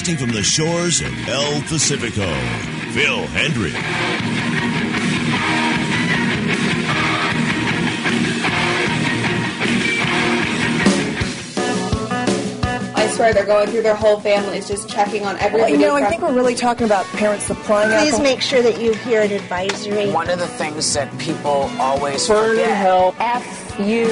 broadcasting from the shores of El Pacifico, Phil Hendrie. I swear they're going through their whole families, just checking on everybody. Well, I think we're really talking about parents supplying Please make sure that you hear an advisory. One of the things that people always Burn forget. and help. F you.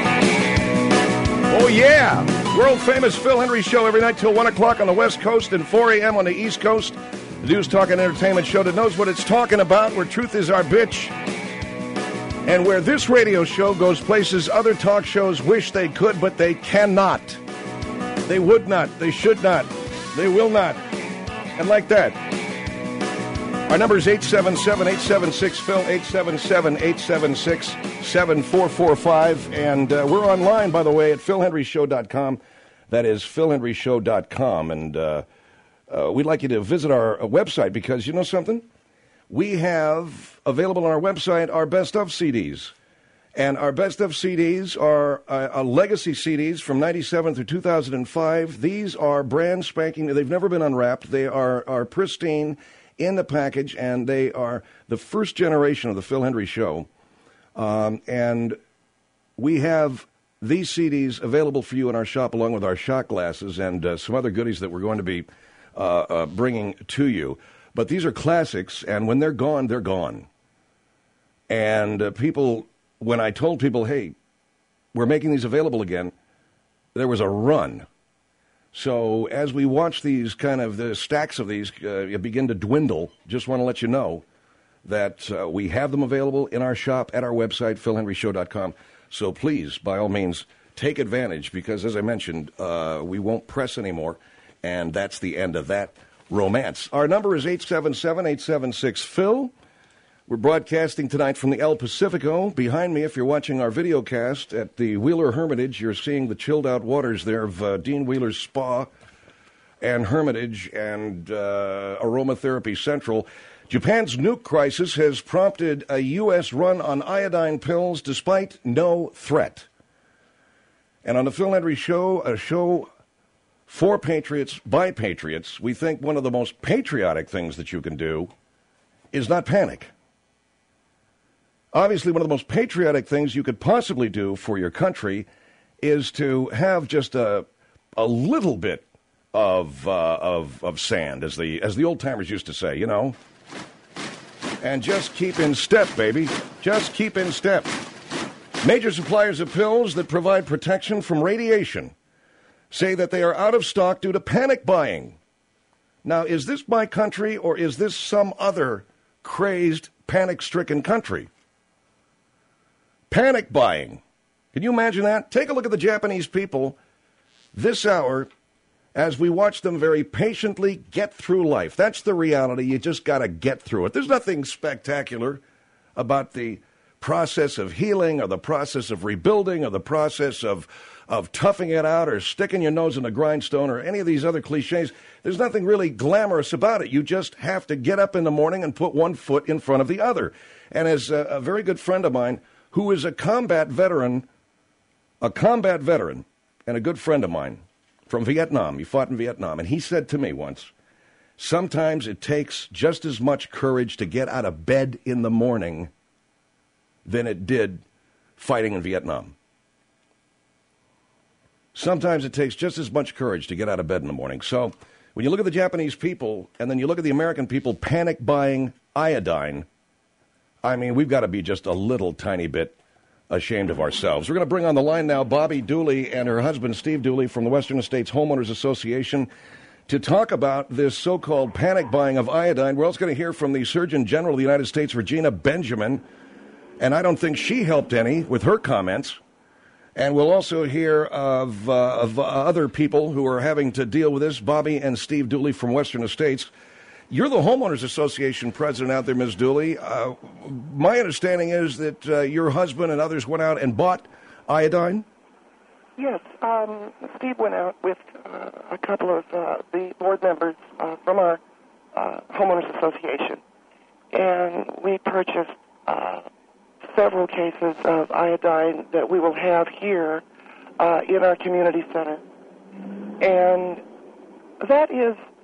Oh, yeah. World-famous Phil Hendrie Show every night till 1 o'clock on the West Coast and 4 a.m. on the East Coast. The News Talk and Entertainment Show that knows what it's talking about, where truth is our bitch. And where this radio show goes places other talk shows wish they could, but they cannot. They would not. They should not. They will not. And like that. Our number is 877-876-PHIL, 877-876-7445. And we're online, by the way, at philhendrieshow.com. That is philhendrieshow.com. And we'd like you to visit our website because you know something? We have available on our website our best of CDs. And our best of CDs are legacy CDs from 97 through 2005. These are brand spanking. They've never been unwrapped. They are pristine in the package, and they are the first generation of the Phil Hendrie Show. And we have these CDs available for you in our shop, along with our shot glasses and some other goodies that we're going to be bringing to you. But these are classics, and when they're gone, they're gone. And people, when I told people, hey, we're making these available again, there was a run. So as we watch these the stacks of these begin to dwindle, just want to let you know that we have them available in our shop at our website, philhendrieshow.com. So please, by all means, take advantage because, as I mentioned, we won't press anymore, and that's the end of that romance. Our number is 877-876-PHIL. We're broadcasting tonight from the El Pacifico. Behind me, if you're watching our video cast at the Wheeler Hermitage, you're seeing the chilled-out waters there of Dean Wheeler's Spa and Hermitage and Aromatherapy Central. Japan's nuke crisis has prompted a U.S. run on iodine pills despite no threat. And on the Phil Hendrie Show, a show for patriots by patriots, we think one of the most patriotic things that you can do is not panic. Obviously, one of the most patriotic things you could possibly do for your country is to have just a little bit of sand, as the old timers used to say, you know, and just keep in step, baby. Just keep in step. Major suppliers of pills that provide protection from radiation say that they are out of stock due to panic buying. Now, is this my country or is this some other crazed, panic-stricken country? Panic buying. Can you imagine that? Take a look at the Japanese people this hour as we watch them very patiently get through life. That's the reality. You just got to get through it. There's nothing spectacular about the process of healing or the process of rebuilding or the process of toughing it out or sticking your nose in a grindstone or any of these other cliches. There's nothing really glamorous about it. You just have to get up in the morning and put one foot in front of the other. And as a very good friend of mine who is a combat veteran and a good friend of mine from Vietnam, he fought in Vietnam, and he said to me once, sometimes it takes just as much courage to get out of bed in the morning than it did fighting in Vietnam. Sometimes it takes just as much courage to get out of bed in the morning. So when you look at the Japanese people and then you look at the American people panic buying iodine, I mean, we've got to be just a little tiny bit ashamed of ourselves. We're going to bring on the line now Bobby Dooley and her husband Steve Dooley from the Western States Homeowners Association to talk about this so-called panic buying of iodine. We're also going to hear from the Surgeon General of the United States, Regina Benjamin, and I don't think she helped any with her comments. And we'll also hear of other people who are having to deal with this, Bobby and Steve Dooley from Western Estates. You're the Homeowners Association president out there, Ms. Dooley. My understanding is that your husband and others went out and bought iodine? Yes. Steve went out with a couple of the board members from our Homeowners Association, and we purchased several cases of iodine that we will have here in our community center. And that is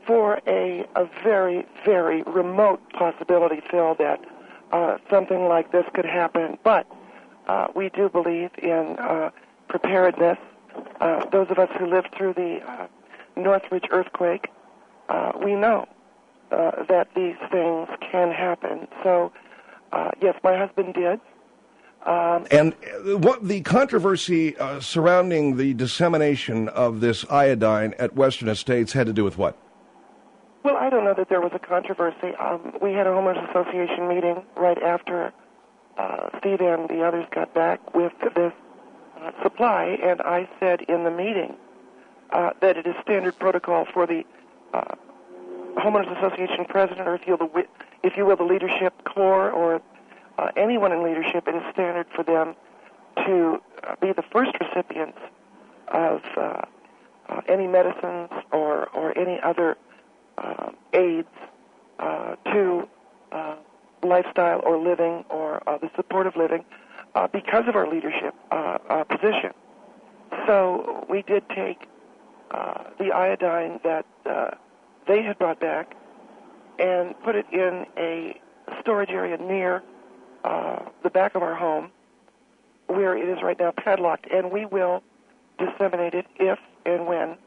for a very, very remote possibility, Phil, that something like this could happen. But we do believe in preparedness. Those of us who lived through the Northridge earthquake, we know that these things can happen. So, yes, my husband did. And what the controversy surrounding the dissemination of this iodine at Western Estates had to do with what? Well, I don't know that there was a controversy. We had a homeowners association meeting right after Steve and the others got back with this supply, and I said in the meeting that it is standard protocol for the homeowners association president, or if you will, the leadership core, or anyone in leadership. It is standard for them to be the first recipients of any medicines or any other aids to lifestyle or living or the supportive living because of our leadership position. So we did take the iodine that they had brought back and put it in a storage area near the back of our home, where it is right now padlocked, and we will disseminate it if and when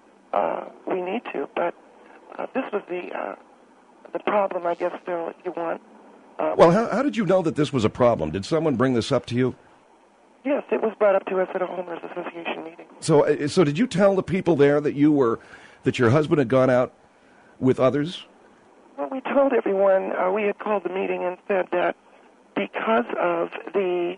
we need to. But this was the problem, I guess, Phil, if you want. Well, how did you know that this was a problem? Did someone bring this up to you? Yes, it was brought up to us at a homeowners association meeting. So did you tell the people there that your husband had gone out with others? Well, we told everyone. We had called the meeting and said that because of the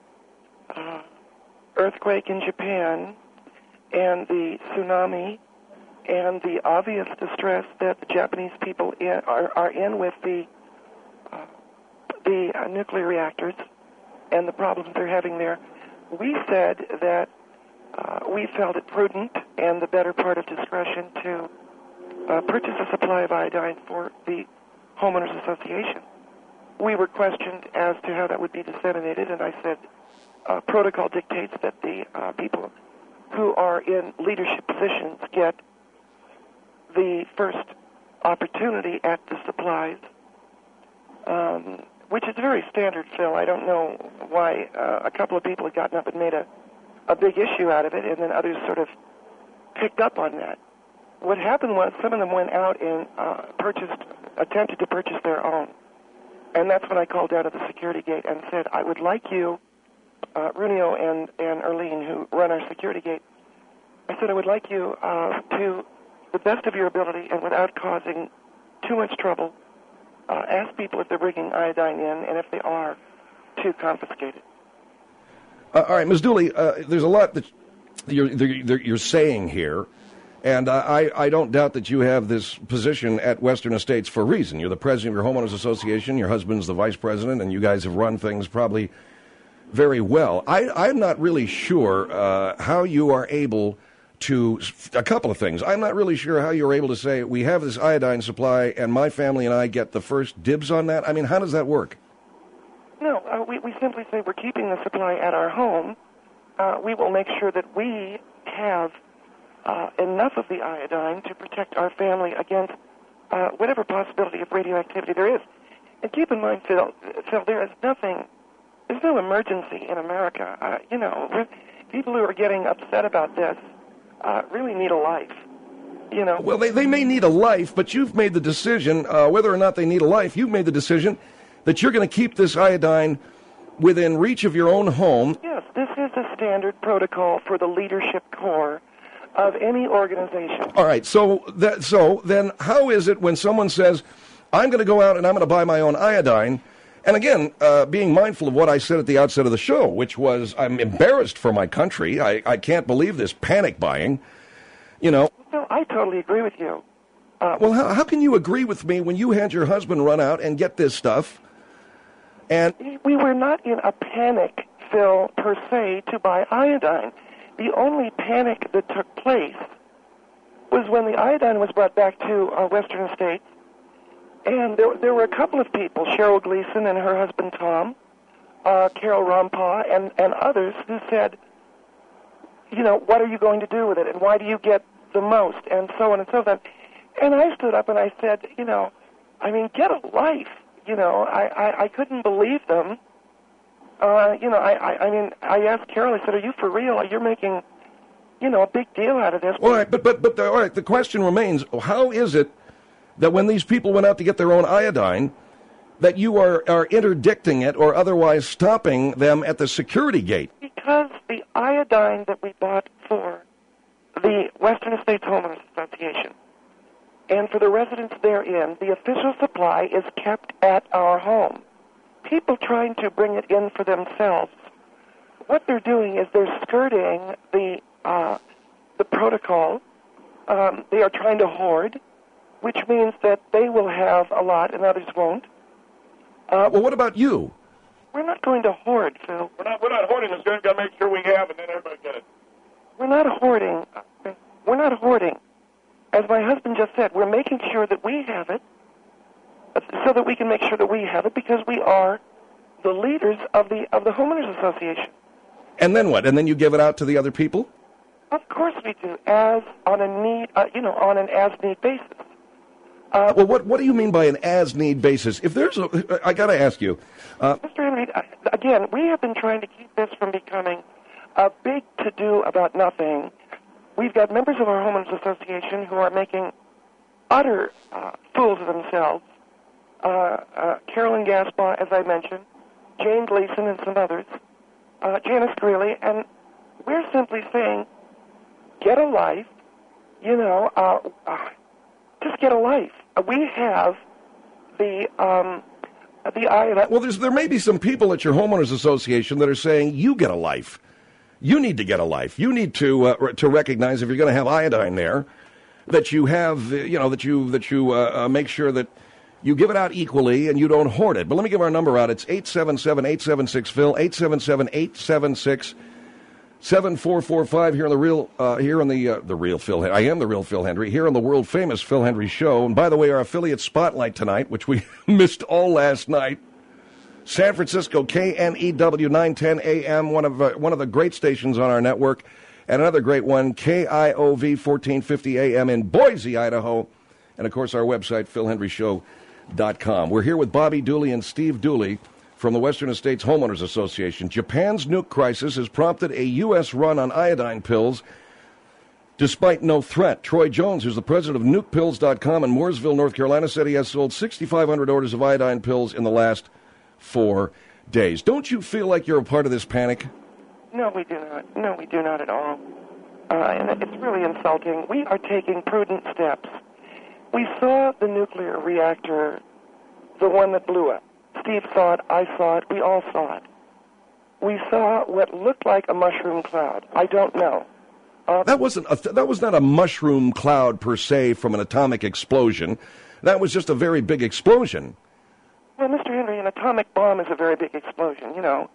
earthquake in Japan and the tsunami and the obvious distress that the Japanese people are in with the nuclear reactors and the problems they're having there, we said that we felt it prudent and the better part of discretion to purchase a supply of iodine for the homeowners association. We were questioned as to how that would be disseminated, and I said protocol dictates that the people who are in leadership positions get the first opportunity at the supplies, which is very standard, Phil. I don't know why a couple of people had gotten up and made a big issue out of it, and then others sort of picked up on that. What happened was some of them went out and attempted to purchase their own. And that's when I called down at the security gate and said, I would like you, Runio and Erlene, who run our security gate, I said, I would like you to, the best of your ability and without causing too much trouble, ask people if they're bringing iodine in, and if they are, to confiscate it. All right, Ms. Dooley, there's a lot that you're saying here, and I don't doubt that you have this position at Western Estates for a reason. You're the president of your homeowners association, your husband's the vice president, and you guys have run things probably very well. I'm not really sure how you are able to, a couple of things. I'm not really sure how you're able to say, we have this iodine supply, and my family and I get the first dibs on that. I mean, how does that work? No, we simply say we're keeping the supply at our home. We will make sure that we have enough of the iodine to protect our family against whatever possibility of radioactivity there is. And keep in mind, Phil, there is nothing, there's no emergency in America. People who are getting upset about this really need a life. Well, they may need a life, but you've made the decision, whether or not they need a life, you've made the decision that you're going to keep this iodine within reach of your own home. Yes, this is the standard protocol for the leadership core of any organization. All right, so then how is it when someone says, I'm going to go out and I'm going to buy my own iodine, and again, being mindful of what I said at the outset of the show, which was I'm embarrassed for my country. I can't believe this panic buying, Well, I totally agree with you. Well, how can you agree with me when you had your husband run out and get this stuff? And we were not in a panic, Phil, per se, to buy iodine. The only panic that took place was when the iodine was brought back to Western Estates, and there were a couple of people, Cheryl Gleason and her husband Tom, Carol Rampaugh, and others who said, what are you going to do with it, and why do you get the most, and so on and so forth. And I stood up and I said, get a life. I couldn't believe them. I asked Carol, I said, are you for real? You're making, a big deal out of this. All right, but all right, the question remains, how is it that when these people went out to get their own iodine, that you are interdicting it or otherwise stopping them at the security gate? Because the iodine that we bought for the Western States Homeowners Association and for the residents therein, the official supply is kept at our home. People trying to bring it in for themselves, what they're doing is they're skirting the protocol. They are trying to hoard, which means that they will have a lot and others won't. Well, what about you? We're not going to hoard, Phil. We're not hoarding this. We've got to make sure we have, and then everybody get it. We're not hoarding. We're not hoarding. As my husband just said, we're making sure that we have it, so that we can make sure that we have it, because we are the leaders of the homeowners association. And then what? And then you give it out to the other people? Of course we do, as on a need, on an as-need basis. Well, what do you mean by an as-need basis? If there's I got to ask you, Mr. Henry, again, we have been trying to keep this from becoming a big to-do about nothing. We've got members of our homeowners association who are making utter fools of themselves. Carolyn Gaspar, as I mentioned, Jane Gleason, and some others, Janice Greeley, and we're simply saying, get a life, just get a life. We have the iodine. Well, there may be some people at your homeowners association that are saying, you get a life. You need to get a life. You need to recognize if you're going to have iodine there, that you have, that you make sure that you give it out equally and you don't hoard it. But let me give our number out. It's 877-876-PHIL, 877-876-7445 here on the real Phil. I am the real Phil Hendry here on the world famous Phil Hendry Show. And by the way, our affiliate spotlight tonight, which we missed all last night, San Francisco KNEW 910 AM, one of the great stations on our network, and another great one, KIOV 1450 AM in Boise, Idaho, and of course our website PhilHenryShow.com. We're here with Bobby Dooley and Steve Dooley from the Western States Homeowners Association. Japan's nuke crisis has prompted a U.S. run on iodine pills despite no threat. Troy Jones, who's the president of NukePills.com in Mooresville, North Carolina, said he has sold 6,500 orders of iodine pills in the last 4 days. Don't you feel like you're a part of this panic? No, we do not. No, we do not at all. And it's really insulting. We are taking prudent steps. We saw the nuclear reactor, the one that blew up. Steve saw it, I saw it, we all saw it. We saw what looked like a mushroom cloud. I don't know. That was not a mushroom cloud per se from an atomic explosion. That was just a very big explosion. Well, Mr. Henry, an atomic bomb is a very big explosion,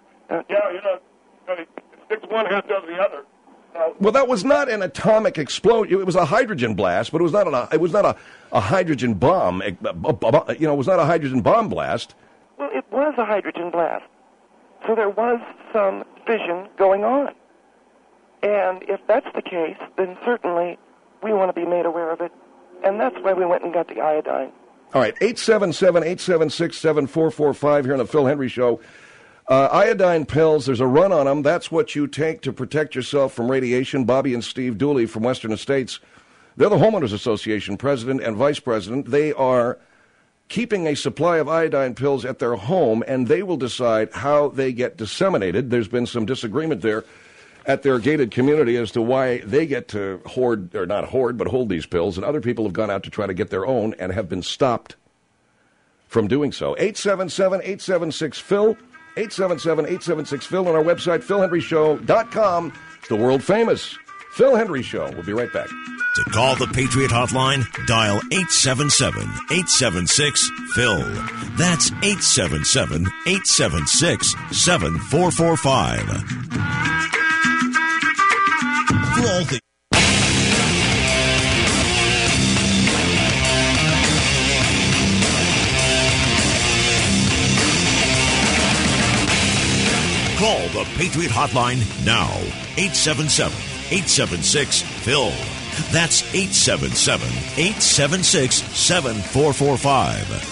it sticks one, half does the other. Well, that was not an atomic explosion. It was a hydrogen blast, but it was not a hydrogen bomb. It was not a hydrogen bomb blast. Well, it was a hydrogen blast. So there was some fission going on. And if that's the case, then certainly we want to be made aware of it. And that's why we went and got the iodine. All right, 877-876-7445 here on the Phil Hendry Show. Iodine pills, there's a run on them. That's what you take to protect yourself from radiation. Bobby and Steve Dooley from Western Estates, they're the Homeowners Association president and vice president. They are keeping a supply of iodine pills at their home, and they will decide how they get disseminated. There's been some disagreement there at their gated community as to why they get to hoard, or not hoard, but hold these pills, and other people have gone out to try to get their own and have been stopped from doing so. 877-876-PHIL, 877-876-PHIL, on our website, PhilHenryShow.com. It's the world-famous Phil Hendry Show. We'll be right back. To call the Patriot Hotline, dial 877-876-PHIL. That's 877-876-7445. For all things. Call the Patriot Hotline now. 877 877-876-PHIL. That's 877-876-7445.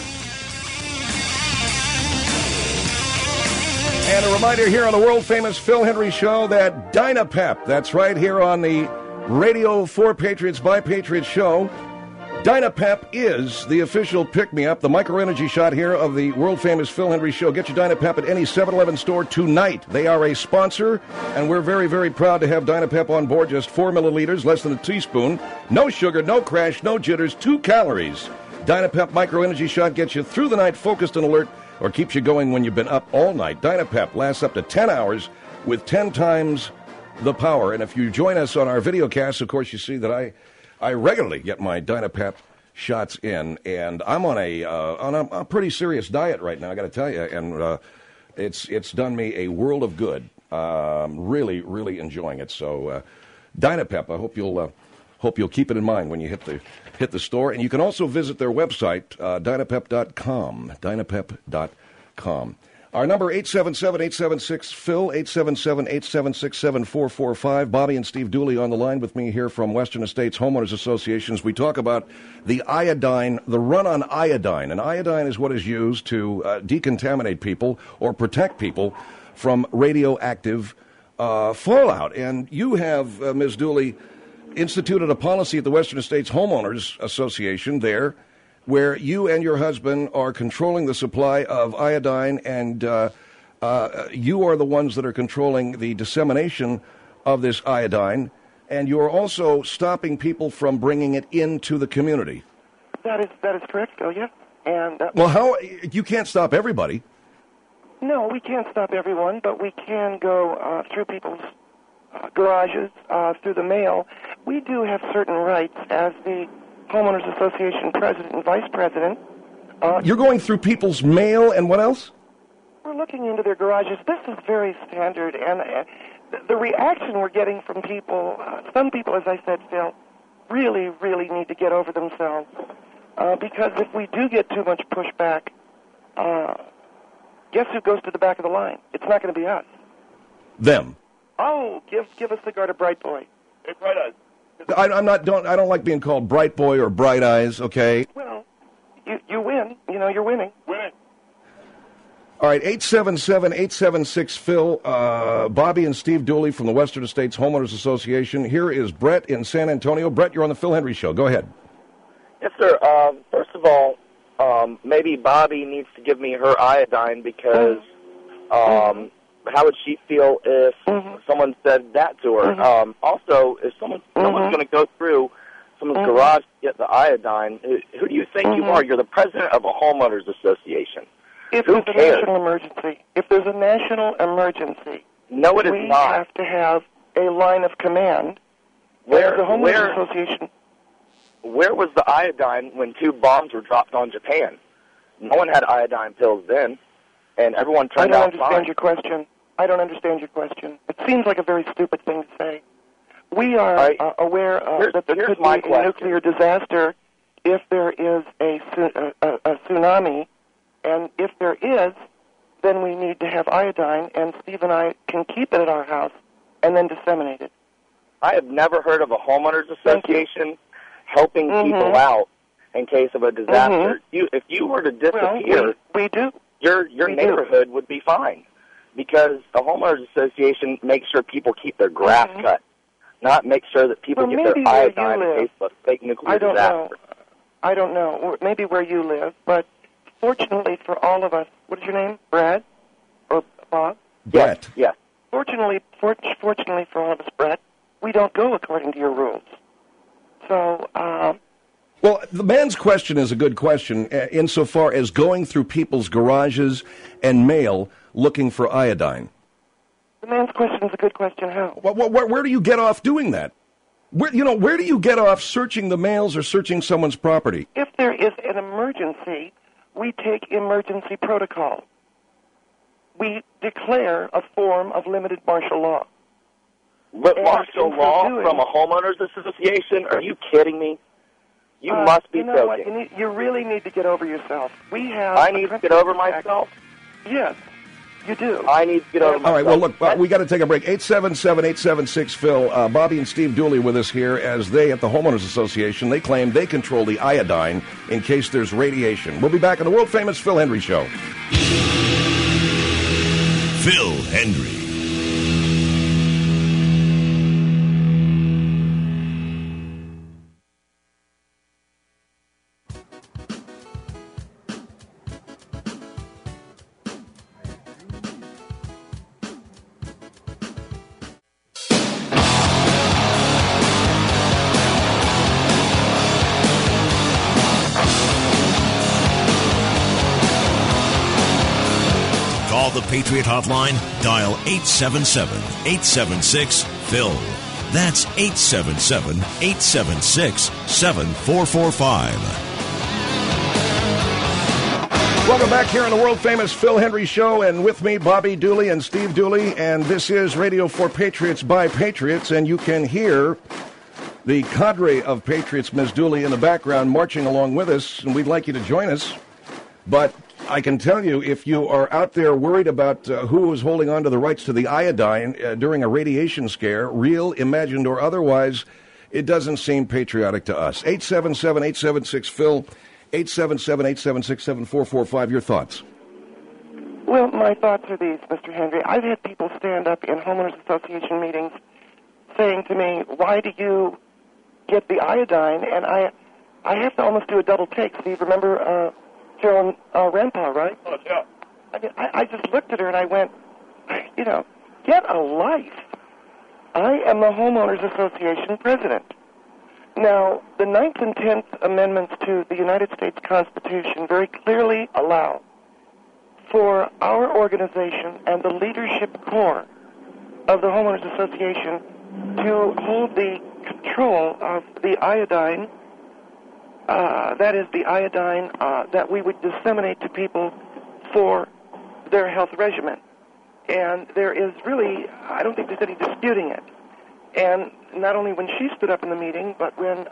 And a reminder here on the world-famous Phil Henry Show that Dynapep, that's right here on the Radio for Patriots by Patriots show, Dynapep is the official pick-me-up, the micro-energy shot here of the world-famous Phil Henry Show. Get your Dynapep at any 7-Eleven store tonight. They are a sponsor, and we're very, very proud to have Dynapep on board. Just 4 milliliters, less than a teaspoon. No sugar, no crash, no jitters, 2 calories. Dynapep micro-energy shot gets you through the night focused and alert, or keeps you going when you've been up all night. Dynapep lasts up to 10 hours with 10 times the power. And if you join us on our video cast, of course, you see that I regularly get my Dynapep shots in, and I'm on a pretty serious diet right now, I got to tell you, and it's done me a world of good. Really, really enjoying it. So, Dynapep, I hope you'll keep it in mind when you hit the store, and you can also visit their website, Dynapep.com. Dynapep.com. Our number, 877-876-PHIL, 877-876-7445. Bobby and Steve Dooley on the line with me here from Western Estates Homeowners Associations. We talk about the iodine, the run on iodine. And iodine is what is used to decontaminate people or protect people from radioactive fallout. And you have, Ms. Dooley, instituted a policy at the Western Estates Homeowners Association there, where you and your husband are controlling the supply of iodine, and you are the ones that are controlling the dissemination of this iodine, and you are also stopping people from bringing it into the community. That is correct, Phil, yeah. And well, how you can't stop everybody. No, we can't stop everyone, but we can go through people's garages, through the mail. We do have certain rights as the Homeowners Association president and vice president. You're going through people's mail and what else? We're looking into their garages. This is very standard, and the reaction we're getting from people, some people, as I said, Phil, really, really need to get over themselves. Because if we do get too much pushback, guess who goes to the back of the line? It's not going to be us. Them. Oh, give a cigar to Bright Boy. Hey, Bright Eyes. I don't like being called Bright Boy or Bright Eyes, okay? Well, you win. You know, you're winning. Winning. All right, 877-876-PHIL. Bobby and Steve Dooley from the Western States Homeowners Association. Here is Brett in San Antonio. Brett, you're on the Phil Henry Show. Go ahead. Yes, sir. First of all, maybe Bobby needs to give me her iodine because how would she feel if someone said that to her? Also, if someone's going to go through someone's garage to get the iodine, who do you think you are? You're the president of a homeowners association. If there's a national emergency, no, it is we not. have to have a line of command. Where the homeowners association. Where was the iodine when 2 bombs were dropped on Japan? No one had iodine pills then, and everyone turned out fine. I don't understand your question. It seems like a very stupid thing to say. We are aware that there could be a nuclear disaster if there is a tsunami, and if there is, then we need to have iodine, and Steve and I can keep it at our house and then disseminate it. I have never heard of a homeowners association helping people out in case of a disaster. If you were to disappear, we do. Your neighborhood would be fine. Because the homeowners association makes sure people keep their grass cut, not make sure that people get their iodine in case of a fake nuclear disaster. I don't know. Maybe where you live, but fortunately for all of us, what is your name? Brad? Or Bob? Brett. Yes. Fortunately for all of us, Brett, we don't go according to your rules. So, well, the man's question is a good question insofar as going through people's garages and mail looking for iodine. The man's question is a good question. How? Where do you get off doing that? Where do you get off searching the mails or searching someone's property? If there is an emergency, we take emergency protocol. We declare a form of limited martial law. But martial law from a homeowners association? Are you kidding me? You must be joking. You really need to get over yourself. I need to get over myself? Yes. You do. I need to get over All right, well, look, we got to take a break. 877-876-PHIL. Bobby and Steve Dooley with us here as they, at the Homeowners Association, they claim they control the iodine in case there's radiation. We'll be back on the world-famous Phil Hendrie Show. Phil Hendrie. Call the Patriot Hotline. Dial 877-876-PHIL. That's 877-876-7445. Welcome back here on the world-famous Phil Hendrie Show, and with me, Bobby Dooley and Steve Dooley, and this is Radio for Patriots by Patriots, and you can hear the cadre of Patriots, Ms. Dooley, in the background marching along with us, and we'd like you to join us. But I can tell you, if you are out there worried about who is holding on to the rights to the iodine during a radiation scare, real, imagined, or otherwise, it doesn't seem patriotic to us. 877-876-PHIL, 877-876-7445. Your thoughts? Well, my thoughts are these, Mr. Hendrie. I've had people stand up in homeowners association meetings saying to me, why do you get the iodine? And I have to almost do a double take. Steve, remember Carolyn Rampaugh, right? Oh, yeah. I mean, I just looked at her and I went, you know, get a life. I am the Homeowners Association president. Now, the 9th and 10th Amendments to the United States Constitution very clearly allow for our organization and the leadership core of the Homeowners Association to hold the control of the iodine, that is the iodine that we would disseminate to people for their health regimen. And there is really, I don't think there's any disputing it. And not only when she stood up in the meeting, but when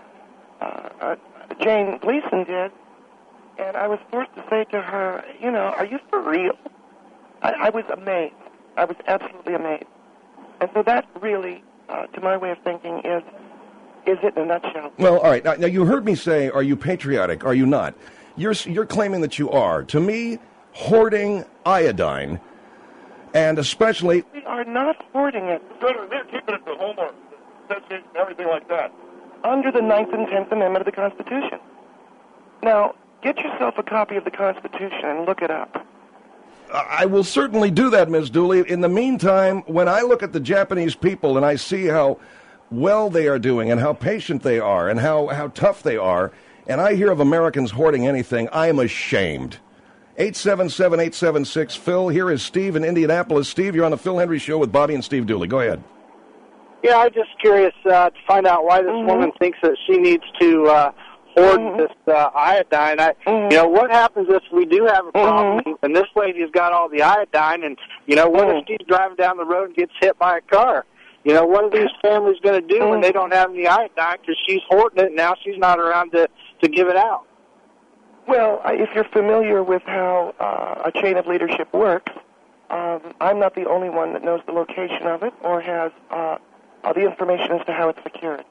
Jane Gleason did, and I was forced to say to her, you know, are you for real? I was amazed. I was absolutely amazed. And so that really, to my way of thinking, is it in a nutshell. Well, all right. Now, you heard me say, are you patriotic? Are you not? You're claiming that you are. To me, hoarding iodine, and especially... We are not hoarding it. They're keeping it to homeowners, association, everything like that. Under the 9th and 10th Amendment of the Constitution. Now, get yourself a copy of the Constitution and look it up. I will certainly do that, Ms. Dooley. In the meantime, when I look at the Japanese people and I see how well they are doing and how patient they are and how tough they are, and I hear of Americans hoarding anything, I am ashamed. 877-876-PHIL. Here is Steve in Indianapolis. Steve, you're on the Phil Hendrie Show with Bobby and Steve Dooley. Go ahead. Yeah, I'm just curious to find out why this woman thinks that she needs to hoard this iodine. You know, what happens if we do have a problem and this lady's got all the iodine, and, you know, what if she's driving down the road and gets hit by a car? You know, what are these families going to do when they don't have any iodine because she's hoarding it and now she's not around to give it out? Well, if you're familiar with how a chain of leadership works, I'm not the only one that knows the location of it or has the information as to how it's secured.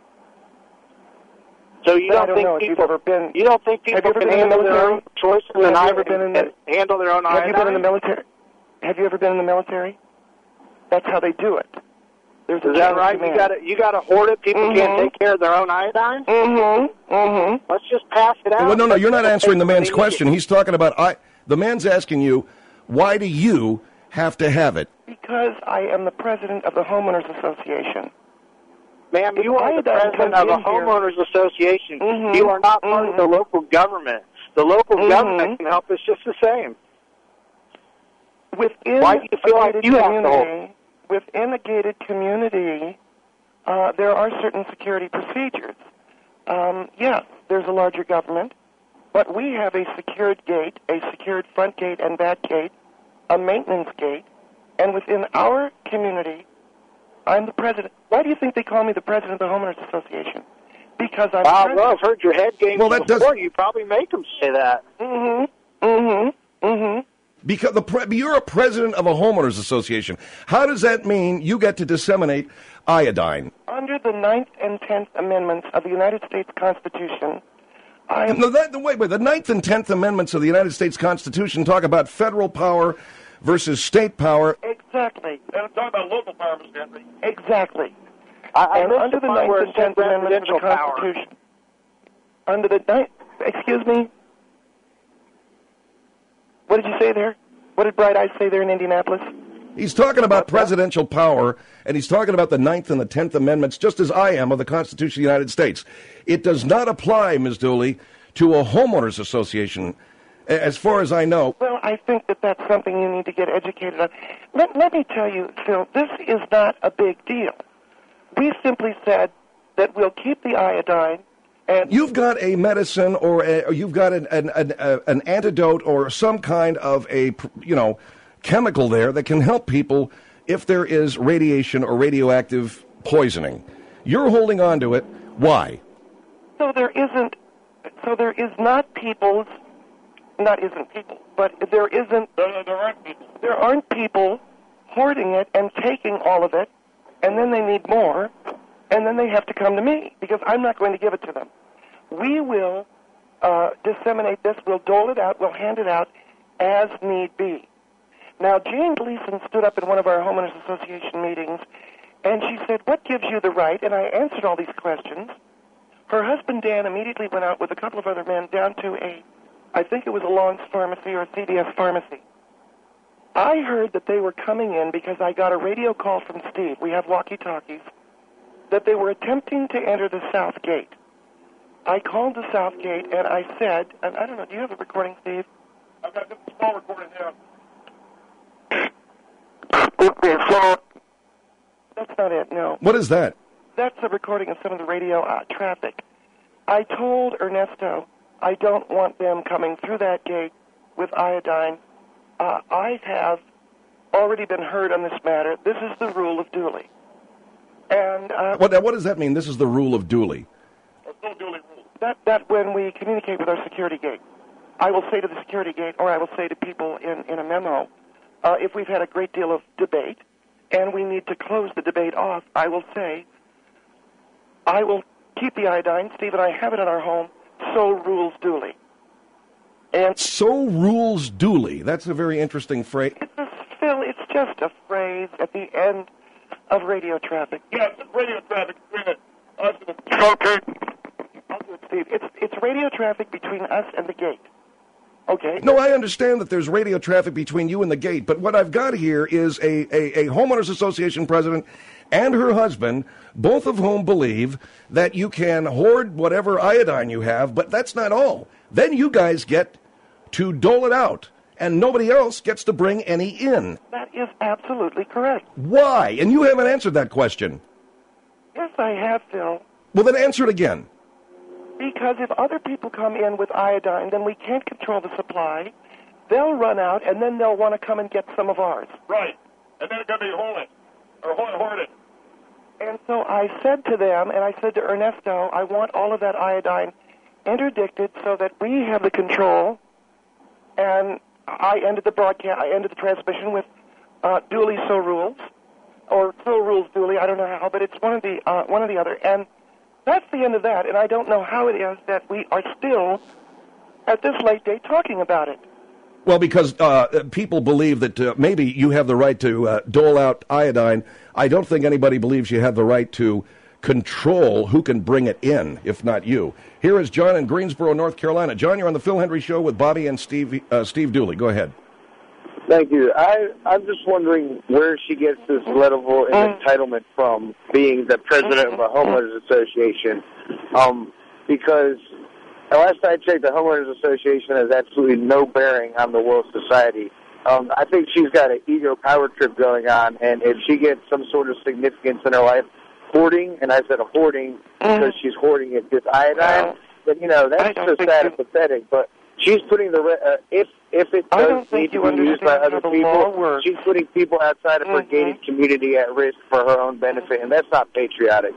So you don't think people can handle their own choices and handle their own iodine? Have you been in the military? Have you ever been in the military? That's how they do it. Is that right? You got to hoard it. People can't take care of their own iodine. Let's just pass it out. Well, no, you're not answering the man's question. He's talking about the man's asking you, why do you have to have it? Because I am the president of the Homeowners Association. Ma'am, you are the president of a homeowners association. You are not part of the local government. The local government can help us just the same. Why do you feel like you have to hold? Within a gated community, there are certain security procedures. Yes, there's a larger government, but we have a secured gate, a secured front gate and back gate, a maintenance gate, and within our community, I'm the president. Why do you think they call me the president of the Homeowners Association? Because I'm president. Well, I've heard your head games before. You probably make them say that. Because you're a president of a homeowners association. How does that mean you get to disseminate iodine? Under the 9th and 10th Amendments of the United States Constitution, wait, the 9th and 10th Amendments of the United States Constitution talk about federal power versus state power. Exactly. And I'm talking about local power, Mr. Henry. Exactly. And under the 9th and 10th Amendments of the Constitution, under the 9th, excuse me, what did you say there? What did Bright Eyes say there in Indianapolis? He's talking about presidential power, and he's talking about the 9th and the 10th Amendments, just as I am, of the Constitution of the United States. It does not apply, Ms. Dooley, to a homeowners association, as far as I know. Well, I think that that's something you need to get educated on. Let me tell you, Phil, this is not a big deal. We simply said that we'll keep the iodine. And you've got a medicine, or you've got an antidote, or some kind of chemical there that can help people if there is radiation or radioactive poisoning. You're holding on to it. Why? But there aren't people hoarding it and taking all of it, and then they need more, and then they have to come to me, because I'm not going to give it to them. We will disseminate this, we'll dole it out, we'll hand it out as need be. Now, Jane Gleason stood up in one of our homeowners association meetings, and she said, what gives you the right? And I answered all these questions. Her husband, Dan, immediately went out with a couple of other men down to I think it was a Lawrence pharmacy or a CVS pharmacy. I heard that they were coming in because I got a radio call from Steve. We have walkie-talkies. That they were attempting to enter the south gate. I called the south gate, and I said, and I don't know, do you have a recording, Steve? I've got a small recording here. That's not it, no. What is that? That's a recording of some of the radio traffic. I told Ernesto I don't want them coming through that gate with iodine. I have already been heard on this matter. This is the rule of Dooley. And what does that mean, this is the rule of Dooley? No Dooley rule. That when we communicate with our security gate, I will say to the security gate, or I will say to people in a memo, if we've had a great deal of debate and we need to close the debate off, I will say, I will keep the iodine. Steve and I have it in our home. So rules Dooley. And so rules Dooley. That's a very interesting phrase. Phil, it's just a phrase at the end of radio traffic. Yeah, it's radio traffic between us and the... I'll do it, Steve. It's radio traffic between us and the gate. Okay. No, I understand that there's radio traffic between you and the gate, but what I've got here is a homeowners association president and her husband, both of whom believe that you can hoard whatever iodine you have, but that's not all. Then you guys get to dole it out, and nobody else gets to bring any in. That is absolutely correct. Why? And you haven't answered that question. Yes, I have, Phil. Well, then answer it again. Because if other people come in with iodine, then we can't control the supply. They'll run out, and then they'll want to come and get some of ours. Right. And then it's going to be hoarded. And so I said to them, and I said to Ernesto, I want all of that iodine interdicted so that we have the control. And I ended the broadcast. I ended the transmission with Dooley So Rules, or So Rules Dooley. I don't know how, but it's one of the other. And that's the end of that. And I don't know how it is that we are still at this late date talking about it. Well, because people believe that maybe you have the right to dole out iodine. I don't think anybody believes you have the right to control who can bring it in, if not you. Here is John in Greensboro, North Carolina. John, you're on the Phil Hendry Show with Bobby and Steve Dooley. Go ahead. Thank you. I'm just wondering where she gets this level of entitlement from, being the president of a homeowners association, because last I checked, the homeowners association has absolutely no bearing on the world society. I think she's got an ego power trip going on, and if she gets some sort of significance in her life, hoarding, and I said hoarding because she's hoarding it, this iodine, then, that's just sad and pathetic, but she's putting if it does need to be used by other people, she's putting people outside of her gated community at risk for her own benefit, and that's not patriotic.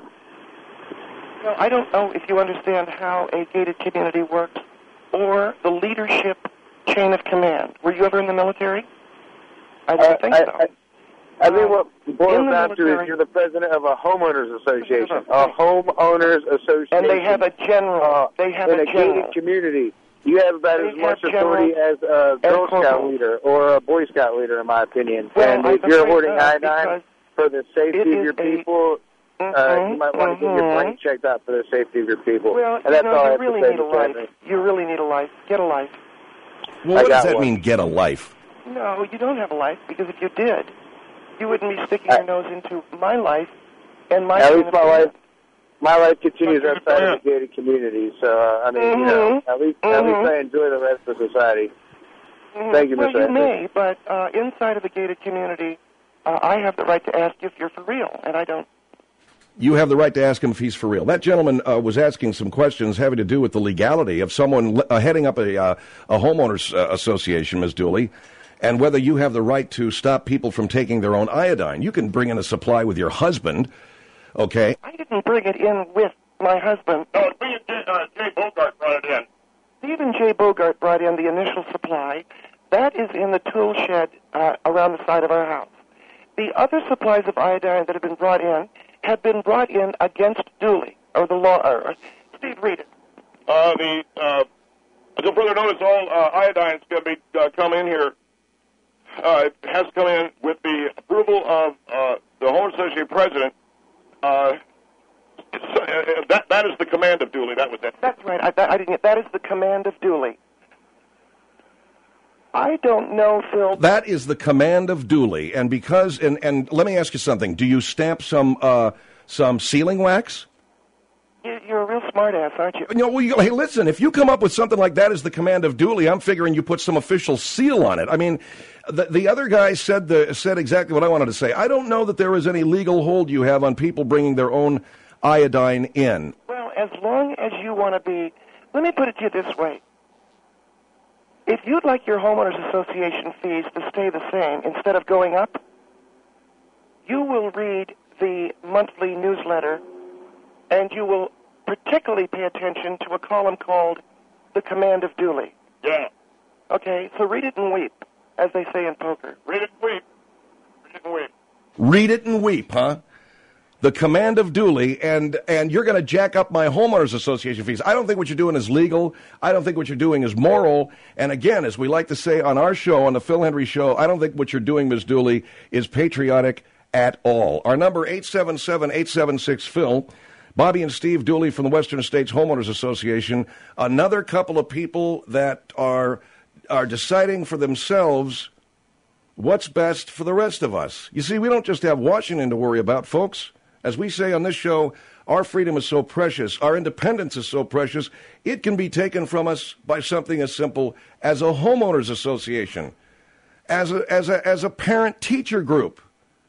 No, I don't know if you understand how a gated community works or the leadership chain of command. Were you ever in the military? I don't think so. I think what boils down to military- is you're the president of a homeowners association. A homeowners association. And they have a general. They have in a a general. gated community. You have about They as much have authority as a Girl Scout corporal. leader or a Boy Scout leader, in my opinion. Well, and I'm if you're afraid hoarding not, iodine for the safety it of is your people, you might want to get your brain checked out for the safety of your people. Well, and that's all I you have really to say need a to life. President. You really need a life. Get a life. Well, what does that mean, get a life? No, you don't have a life, because if you did, you wouldn't be sticking your nose into my life and my... At least my life continues outside of the gated community. So, I mean, you know, at least I enjoy the rest of society. Thank you, Mr. Well, you Anthony. may, but inside of the gated community, I have the right to ask you if you're for real, and I don't. You have the right to ask him if he's for real. That gentleman was asking some questions having to do with the legality of someone heading up a homeowners association, Ms. Dooley, and whether you have the right to stop people from taking their own iodine. You can bring in a supply with your husband, okay? I didn't bring it in with my husband. No, Jay Bogart brought it in. Stephen J. Bogart brought in the initial supply. That is in the tool shed around the side of our house. The other supplies of iodine that have been brought in have been brought in against Dooley, or the law. Steve, read it. Until further notice, all iodine is going to be come in here. It has to come in with the approval of the Homeowners Association president. That is the command of Dooley. That was it. That's right. I didn't get. That is the command of Dooley. I don't know, Phil. That is the command of Dooley, and because and let me ask you something. Do you stamp some sealing wax? You're a real smartass, aren't you? No, well, hey, listen, if you come up with something like that as the command of Dooley, I'm figuring you put some official seal on it. I mean, the other guy said exactly what I wanted to say. I don't know that there is any legal hold you have on people bringing their own iodine in. Well, as long as you want to be... Let me put it to you this way. If you'd like your homeowners association fees to stay the same instead of going up, you will read the monthly newsletter, and you will particularly pay attention to a column called The Command of Dooley. Yeah. Okay, so read it and weep, as they say in poker. Read it and weep. Read it and weep. Read it and weep, huh? The command of Dooley, and you're going to jack up my homeowners association fees. I don't think what you're doing is legal. I don't think what you're doing is moral. And again, as we like to say on our show, on the Phil Hendry Show, I don't think what you're doing, Ms. Dooley, is patriotic at all. Our number, 877-876-PHIL. Bobby and Steve Dooley from the Western States Homeowners Association. Another couple of people that are deciding for themselves what's best for the rest of us. You see, we don't just have Washington to worry about, folks. As we say on this show, our freedom is so precious, our independence is so precious, it can be taken from us by something as simple as a homeowners association, as a parent-teacher group,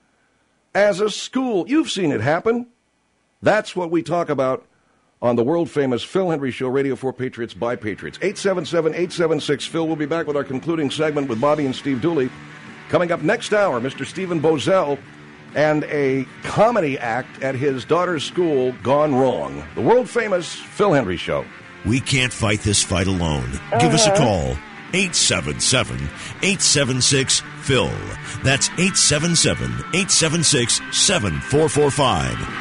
as a school. You've seen it happen. That's what we talk about on the world-famous Phil Hendry Show, Radio for Patriots by Patriots. 877-876-PHIL. We'll be back with our concluding segment with Bobby and Steve Dooley. Coming up next hour, Mr. Stephen Bozell and a comedy act at his daughter's school gone wrong. The world-famous Phil Hendry Show. We can't fight this fight alone. Give us a call. 877-876-PHIL. That's 877-876-7445.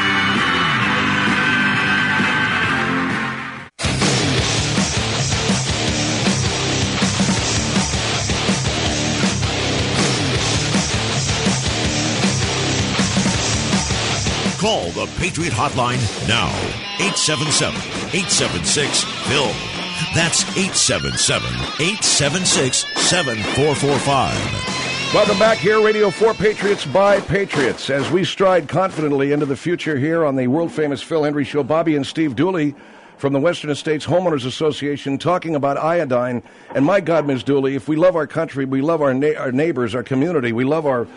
Call the Patriot Hotline now. 877-876-PHIL. That's 877-876-7445. Welcome back here, Radio 4 Patriots by Patriots. As we stride confidently into the future here on the world-famous Phil Hendry Show, Bobby and Steve Dooley from the Western States Homeowners Association talking about iodine. And my God, Ms. Dooley, if we love our country, we love our neighbors, our community, we love our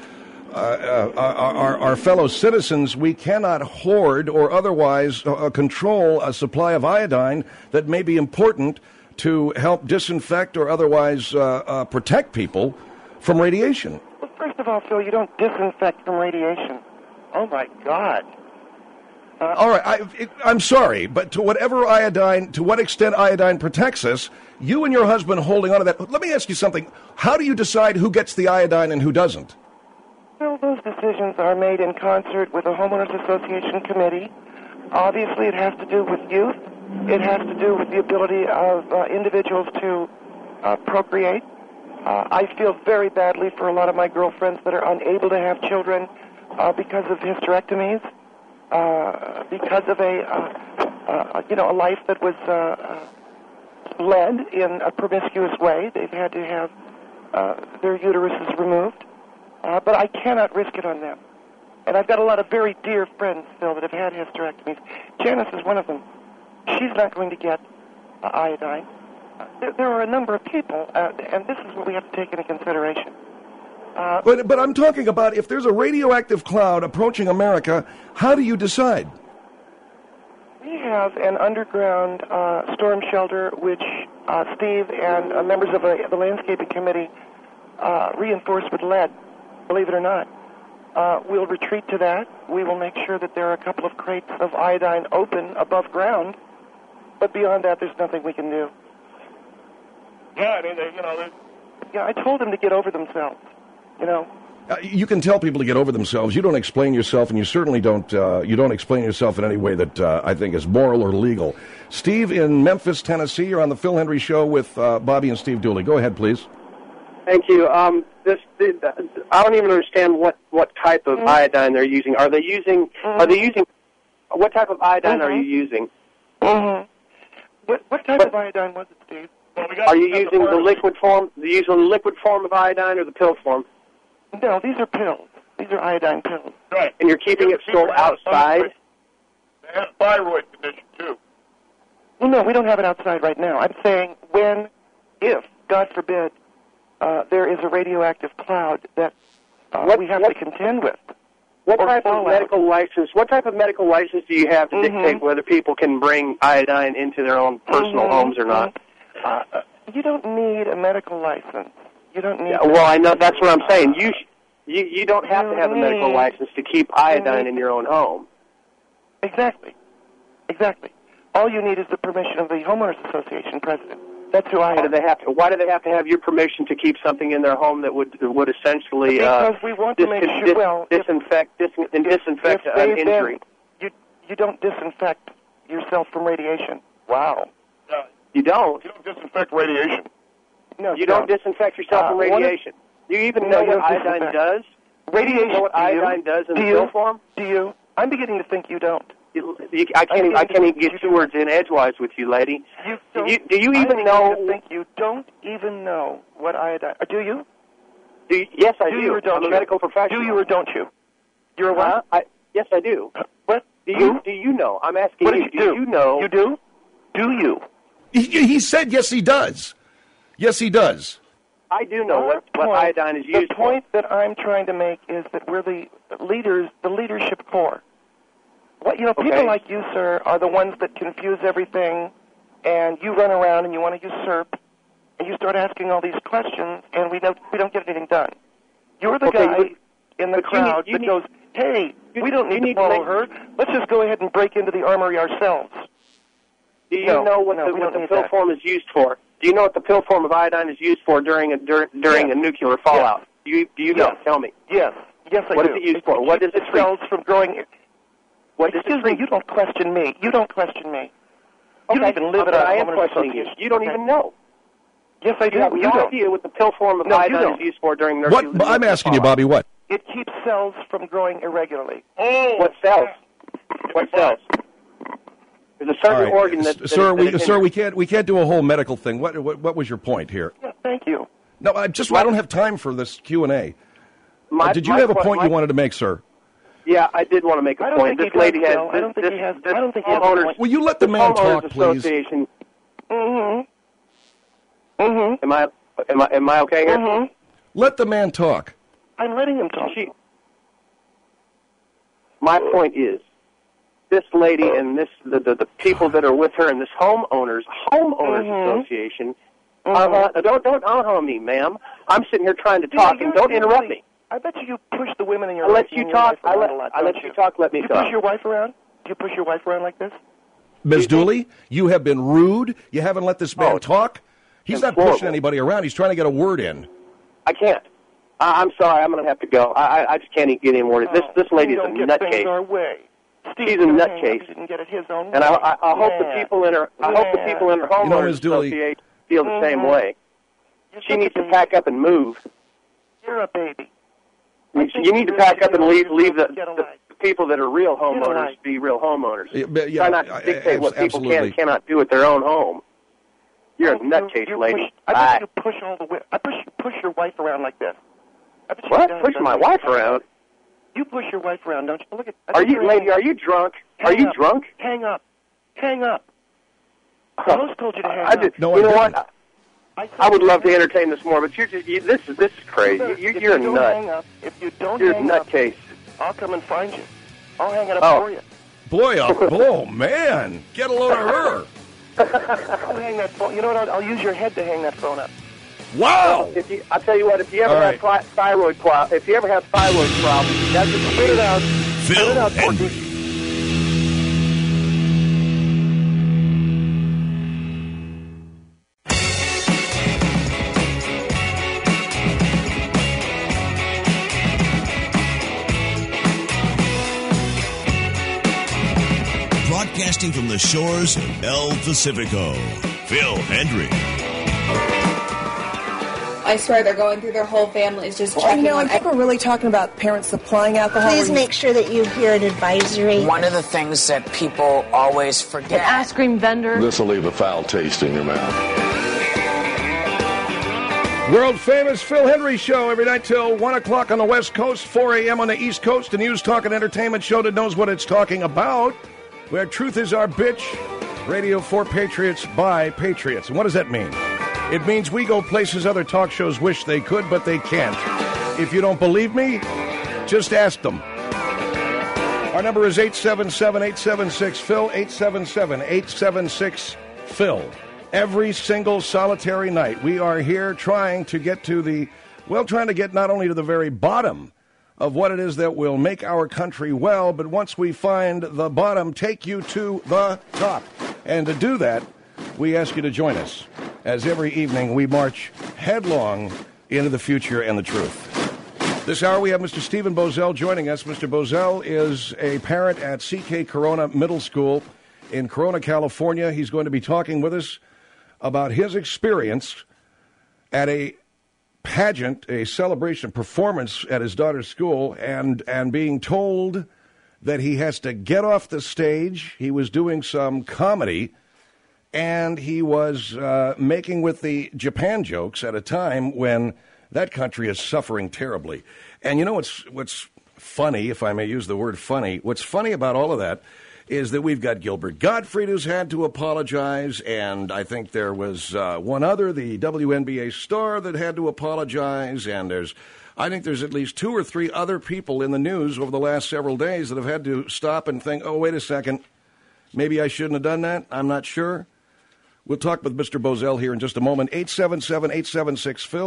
fellow citizens, we cannot hoard or otherwise control a supply of iodine that may be important to help disinfect or otherwise protect people from radiation. Well, first of all, Phil, you don't disinfect from radiation. Oh, my God. All right, I'm sorry, but to what extent iodine protects us, you and your husband holding on to that. Let me ask you something. How do you decide who gets the iodine and who doesn't? Well, those decisions are made in concert with a homeowners association committee. Obviously, it has to do with youth. It has to do with the ability of individuals to procreate. I feel very badly for a lot of my girlfriends that are unable to have children because of hysterectomies, because of a life that was led in a promiscuous way. They've had to have their uteruses removed. But I cannot risk it on them. And I've got a lot of very dear friends, Phil, that have had hysterectomies. Janice is one of them. She's not going to get iodine. There are a number of people, and this is what we have to take into consideration. But I'm talking about if there's a radioactive cloud approaching America, how do you decide? We have an underground storm shelter, which Steve and members of the landscaping committee reinforced with lead, believe it or not. We'll retreat to that. We will make sure that there are a couple of crates of iodine open above ground, but beyond that, there's nothing we can do. Yeah, I mean, Yeah, I told them to get over themselves, You can tell people to get over themselves. You don't explain yourself, and you certainly don't. You don't explain yourself in any way that I think is moral or legal. Steve in Memphis, Tennessee. You're on the Phil Hendry Show with Bobby and Steve Dooley. Go ahead, please. Thank you. I don't even understand what type of iodine they're using. Are they using? What type of iodine are you using? What type of iodine was it, Steve? Well, are you using the liquid form? Are you using the liquid form of iodine or the pill form? No, these are pills. These are iodine pills. Right. And you're keeping it stored outside? They have thyroid condition, too. Well, no, we don't have it outside right now. I'm saying if, God forbid, there is a radioactive cloud that we have to contend with. What type of medical license? What type of medical license do you have to dictate whether people can bring iodine into their own personal homes or not? You don't need a medical license. You don't need. Well, I know that's what I'm saying. You don't have to have a medical license to keep iodine in your own home. Exactly. All you need is the permission of the homeowners association president. That's who I am. Why do they have to have your permission to keep something in their home that would essentially because we want to make sure disinfect an injury? You don't disinfect yourself from radiation. Wow. You don't. You don't disinfect radiation. No, you don't disinfect yourself from radiation. Do you even know what iodine does? Radiation. Do you know what iodine does in pill form? Do you? I'm beginning to think you don't. I can't even get two words in edgewise with you, lady. Do you even know? I think you don't even know what iodine. Do you? Yes, I do. You or don't I'm a medical professional. Do you or don't you? You're a what? Yes, I do. What? Do you know? I'm asking what you. Do you know? You do? Do you? He said yes, he does. Yes, he does. I do know what iodine is used for. The point that I'm trying to make is that we're the leaders, the leadership corps. People like you, sir, are the ones that confuse everything, and you run around and you want to usurp, and you start asking all these questions, and we don't get anything done. You're the guy in the crowd that goes, "Hey, we don't need to follow her. Let's just go ahead and break into the armory ourselves." Do you know what the pill form is used for? Do you know what the pill form of iodine is used for during a nuclear fallout? Yes. Do you know? Tell me. Yes, I do. What is it used for? What does it treat? Cells from growing. Excuse me, you don't question me. You don't question me. You don't even live at I am questioning you. You don't even know. Yes, I do. You have no idea what the pill form of iodine is used for during nuclear fallout. I'm asking you, Bobby, what? It keeps cells from growing irregularly. Oh. What cells? What cells? There's a certain organ that... Sir, we can't do a whole medical thing. What was your point here? Yeah, thank you. No, I don't have time for this Q&A. Did you have a point you wanted to make, sir? Yeah, I did want to make a point. This lady has... I don't think he has a point. Will you let the man talk, please? Association. Am I okay here? Let the man talk. I'm letting him talk. My point is, this lady and the people that are with her in this homeowners association. Don't me, ma'am. I'm sitting here trying to talk, and don't interrupt me. I bet you push the women in your life. I let you talk. I let you talk. Let me talk. You push your wife around? you push your wife around like this? Ms. Dooley, you have been rude. You haven't let this man talk. He's not pushing anybody around. He's trying to get a word in. I can't. I'm sorry. I'm going to have to go. I just can't get any more. This lady's a nutcase. She's a nutcase. And I hope the people in her homeowners association feel the same way. She needs to pack up and move. You're a baby. You need to pack up and leave the people that are real homeowners be real homeowners. Try not to dictate what people can and cannot do at their own home. You're a nutcase, lady. I bet you push all the way. I bet you push your wife around like this. What? Push my wife around? You push your wife around, don't you? Look at. Are you, lady? Are you drunk? Are you drunk? Hang up. Hang up. The host told you to hang up. No, you know what? I would love to entertain this more, but this is crazy. You're a nut. If you don't you're a hang up, nutcase. I'll come and find you. I'll hang it up for you. Boy, oh man, get a load of her. I'll hang that phone. You know what? I'll use your head to hang that phone up. Wow! I'll tell you what. If you ever have thyroid problems, that's just spit it out. Phil Hendrie. Broadcasting from the shores of El Pacifico, Phil Hendrie. I swear they're going through their whole families just checking I think we're really talking about parents supplying alcohol. Please make sure that you hear an advisory. One of the things that people always forget. An ice cream vendor. This will leave a foul taste in your mouth. World famous Phil Hendrie Show every night till 1 o'clock on the West Coast, 4 a.m. on the East Coast. A news, talk, and entertainment show that knows what it's talking about. Where truth is our bitch. Radio for Patriots by Patriots. And what does that mean? It means we go places other talk shows wish they could, but they can't. If you don't believe me, just ask them. Our number is 877-876-PHIL, 877-876-PHIL. Every single solitary night, we are here trying to get not only to the very bottom of what it is that will make our country well, but once we find the bottom, take you to the top. And to do that, we ask you to join us, as every evening we march headlong into the future and the truth. This hour we have Mr. Stephen Boesel joining us. Mr. Boesel is a parent at C.K. Corona Middle School in Corona, California. He's going to be talking with us about his experience at a pageant, a celebration performance at his daughter's school, and being told that he has to get off the stage. He was doing some comedy, and he was making with the Japan jokes at a time when that country is suffering terribly. And you know what's funny, if I may use the word funny, what's funny about all of that is that we've got Gilbert Gottfried who's had to apologize, and I think there was one other, the WNBA star, that had to apologize, and I think there's at least 2 or 3 other people in the news over the last several days that have had to stop and think, oh, wait a second, maybe I shouldn't have done that. I'm not sure. We'll talk with Mr. Boesel here in just a moment. 877-876-PHIL,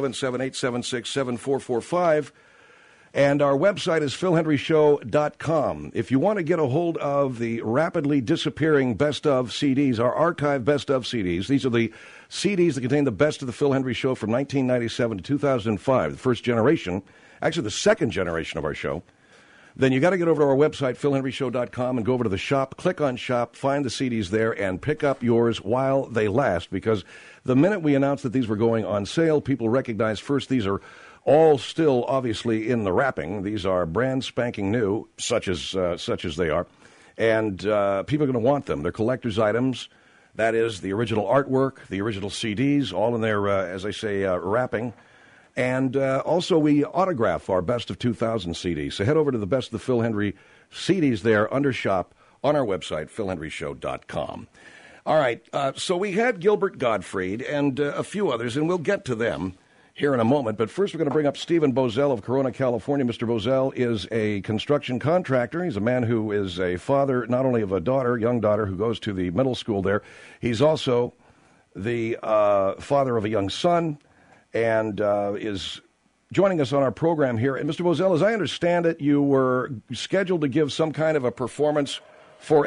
877-876-7445. And our website is philhendrieshow.com. If you want to get a hold of the rapidly disappearing best of CDs, our archive best of CDs, these are the CDs that contain the best of the Phil Hendrie Show from 1997 to 2005, the first generation, actually the second generation of our show, then you got to get over to our website, philhendrieshow.com, and go over to the shop, click on shop, find the CDs there, and pick up yours while they last, because the minute we announced that these were going on sale, people recognized first these are all still obviously in the wrapping. These are brand spanking new, such as they are, and people are going to want them. They're collector's items. That is the original artwork, the original CDs, all in their, as I say, wrapping. And also we autograph our Best of 2000 CDs. So head over to the Best of the Phil Hendrie CDs there under shop on our website, philhendrieshow.com. All right, so we had Gilbert Gottfried and a few others, and we'll get to them here in a moment. But first we're going to bring up Stephen Boesel of Corona, California. Mr. Boesel is a construction contractor. He's a man who is a father not only of a daughter, young daughter, who goes to the middle school there. He's also the father of a young son and is joining us on our program here. And Mr. Boesel, as I understand it, you were scheduled to give some kind of a performance for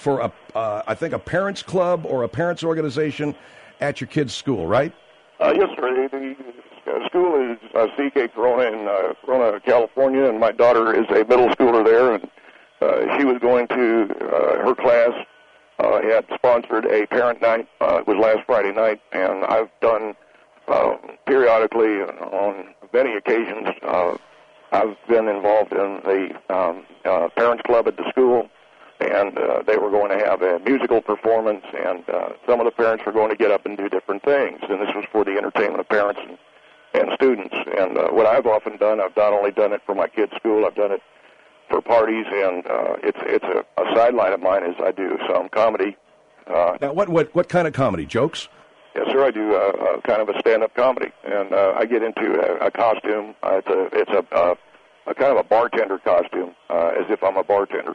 I think a parents club or a parents organization at your kid's school, right? Yes, sir. The school is CK Corona in Corona, California, and my daughter is a middle schooler there, and she was going to her class. Had sponsored a parent night. It was last Friday night, and I've done periodically on many occasions. I've been involved in the parents club at the school, and they were going to have a musical performance, and some of the parents were going to get up and do different things, and this was for the entertainment of parents and students. And what I've often done, I've not only done it for my kids' school, I've done it for parties, and it's a sideline of mine is I do some comedy. Now, what kind of comedy? Jokes? Yes, sir. I do kind of a stand-up comedy, and I get into a costume. It's a kind of a bartender costume, as if I'm a bartender.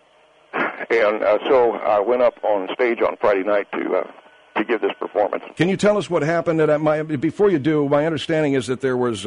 And so I went up on stage on Friday night to give this performance. Can you tell us what happened? Before you do, my understanding is that there was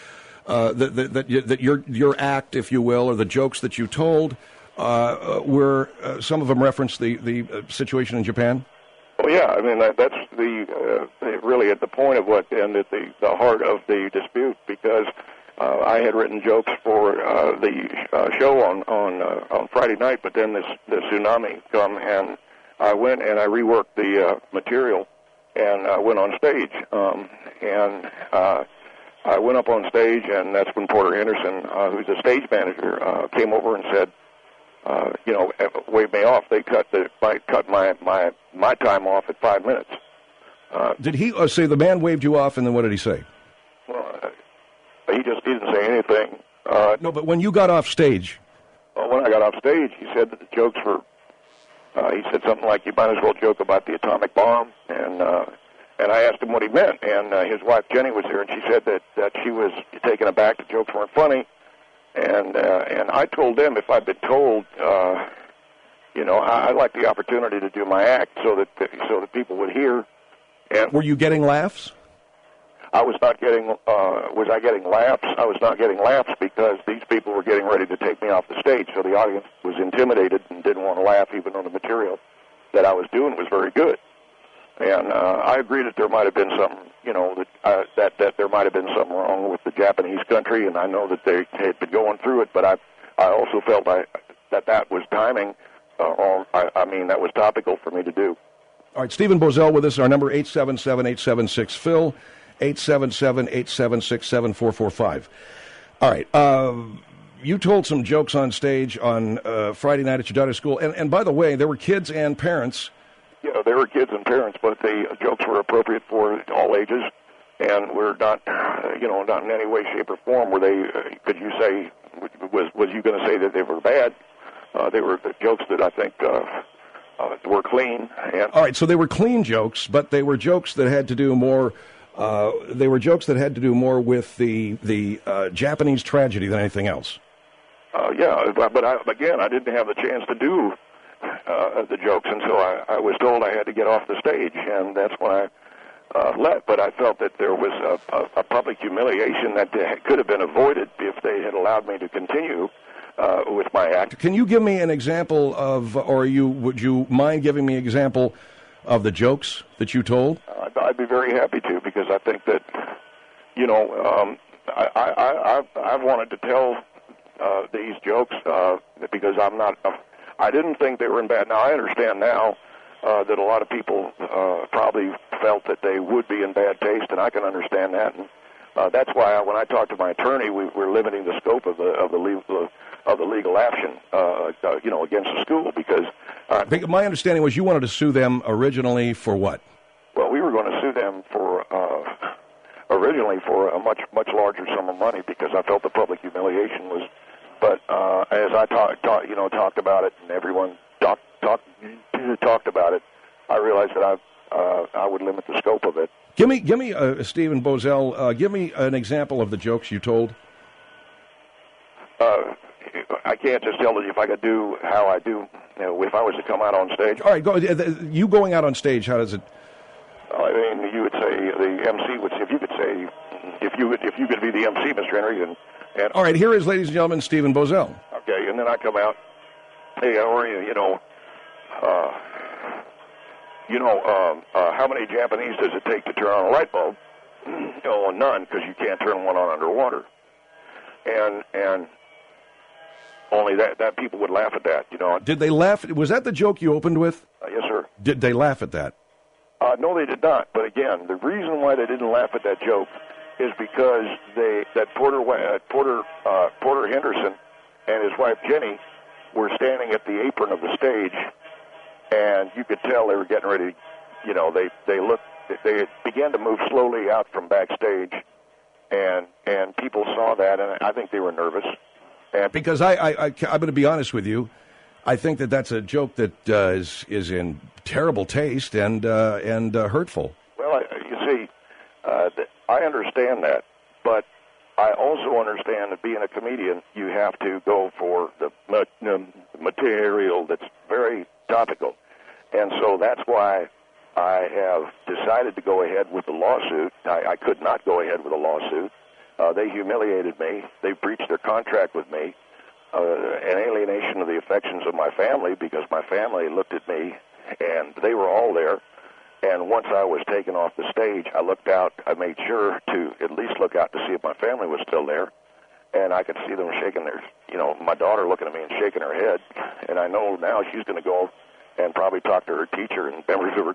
that your act, if you will, or the jokes that you told, were some of them referenced the situation in Japan. Well, yeah, I mean that's really at the point of what and at the heart of the dispute, because I had written jokes for the show on Friday night, but then this tsunami come, and I went and I reworked the material, and I went on stage, and I went up on stage, and that's when Porter Anderson, who's the stage manager, came over and said, waved me off. They cut my time off at 5 minutes. Did he say the man waved you off, and then what did he say? Well, he didn't say anything. No, but when you got off stage. Well, when I got off stage, he said that the jokes were. He said something like, "You might as well joke about the atomic bomb," and I asked him what he meant, and his wife Jenny was here, and she said that she was taken aback. The jokes weren't funny, and I told them if I'd been told, I'd like the opportunity to do my act so that people would hear. And were you getting laughs? I was not getting. Was I getting laughs? I was not getting laughs because these people were getting ready to take me off the stage, so the audience was intimidated and didn't want to laugh, even though the material that I was doing was very good. And I agree that there might have been some, that there might have been something wrong with the Japanese country, and I know that they had been going through it. But I also felt that was timing, that was topical for me to do. All right, Stephen Boesel with us. Our number 877-876-PHIL, 877-876-7445. All right, you told some jokes on stage on Friday night at your daughter's school, and by the way, there were kids and parents. Yeah, there were kids and parents, but the jokes were appropriate for all ages, and were not, not in any way, shape, or form were they. Could you say? Was you going to say that they were bad? They were the jokes that I think were clean. And all right, so they were clean jokes, but they were jokes that had to do more. They were jokes that had to do more with the Japanese tragedy than anything else. Yeah, but I didn't have the chance to do the jokes until I was told I had to get off the stage, and that's when I left. But I felt that there was a public humiliation that could have been avoided if they had allowed me to continue with my act. Can you give me an example of, would you mind giving me an example of the jokes that you told? I'd be very happy to, because I think that, I've wanted to tell these jokes because I didn't think they were in bad. Now, I understand now that a lot of people probably felt that they would be in bad taste, and I can understand that. And that's why when I talked to my attorney, we're limiting the scope of the legal action, against the school, because my understanding was you wanted to sue them originally for what? Well, we were going to sue them originally for a much larger sum of money, because I felt the public humiliation was. But as I talked about it, and everyone talked about it, I realized that I would limit the scope of it. Give me, Stephen Boesel, give me an example of the jokes you told. I can't just tell you if I could do how I do, if I was to come out on stage. All right, you going out on stage, how does it? I mean, you would say the MC would say, if you could be the MC, Mr. Henry, and all right, here is, ladies and gentlemen, Stephen Boesel. Okay, and then I come out, hey, how are you? how many Japanese does it take to turn on a light bulb? None, because you can't turn one on underwater. And only that people would laugh at that, Did they laugh? Was that the joke you opened with? Yes, sir. Did they laugh at that? No, they did not. But again, the reason why they didn't laugh at that joke is because Porter Henderson and his wife Jenny were standing at the apron of the stage, and you could tell they were getting ready. They began to move slowly out from backstage, and people saw that, and I think they were nervous. And because I'm going to be honest with you, I think that's a joke that is in terrible taste and hurtful. Well, you see, I understand that, but I also understand that being a comedian, you have to go for the material that's very topical. And so that's why I have decided to go ahead with the lawsuit. I could not go ahead with a lawsuit. They humiliated me. They breached their contract with me. An alienation of the affections of my family, because my family looked at me, and they were all there. And once I was taken off the stage, I looked out. I made sure to at least look out to see if my family was still there. And I could see them shaking their, my daughter looking at me and shaking her head. And I know now she's going to go and probably talk to her teacher and members of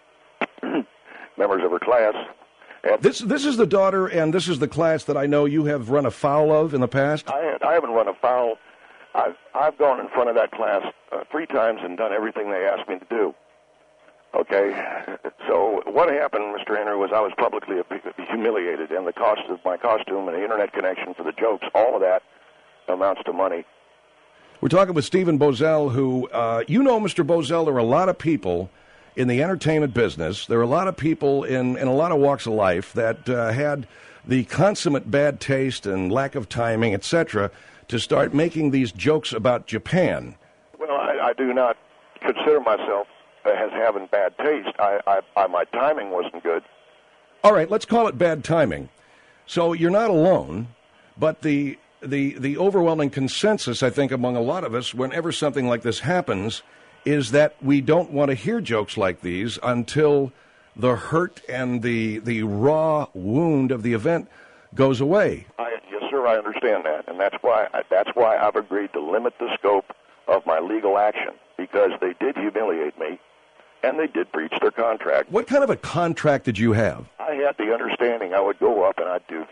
her class. And this is the daughter, and this is the class that I know you have run afoul of in the past? I haven't run afoul. I've gone in front of that class 3 times and done everything they asked me to do. Okay, so what happened, Mr. Henry, was I was publicly humiliated, and the cost of my costume and the internet connection for the jokes, all of that amounts to money. We're talking with Stephen Boesel, who, Mr. Boesel, there are a lot of people in the entertainment business. There are a lot of people in a lot of walks of life that had the consummate bad taste and lack of timing, etc., to start making these jokes about Japan. Well, I do not consider myself as having bad taste. My timing wasn't good. All right, let's call it bad timing. So you're not alone, but the overwhelming consensus, I think, among a lot of us, whenever something like this happens, is that we don't want to hear jokes like these until the hurt and the raw wound of the event goes away. Yes, sir, I understand that, and that's why I've agreed to limit the scope of my legal action, because they did humiliate me, and they did breach their contract. What kind of a contract did you have? I had the understanding I would go up and I'd do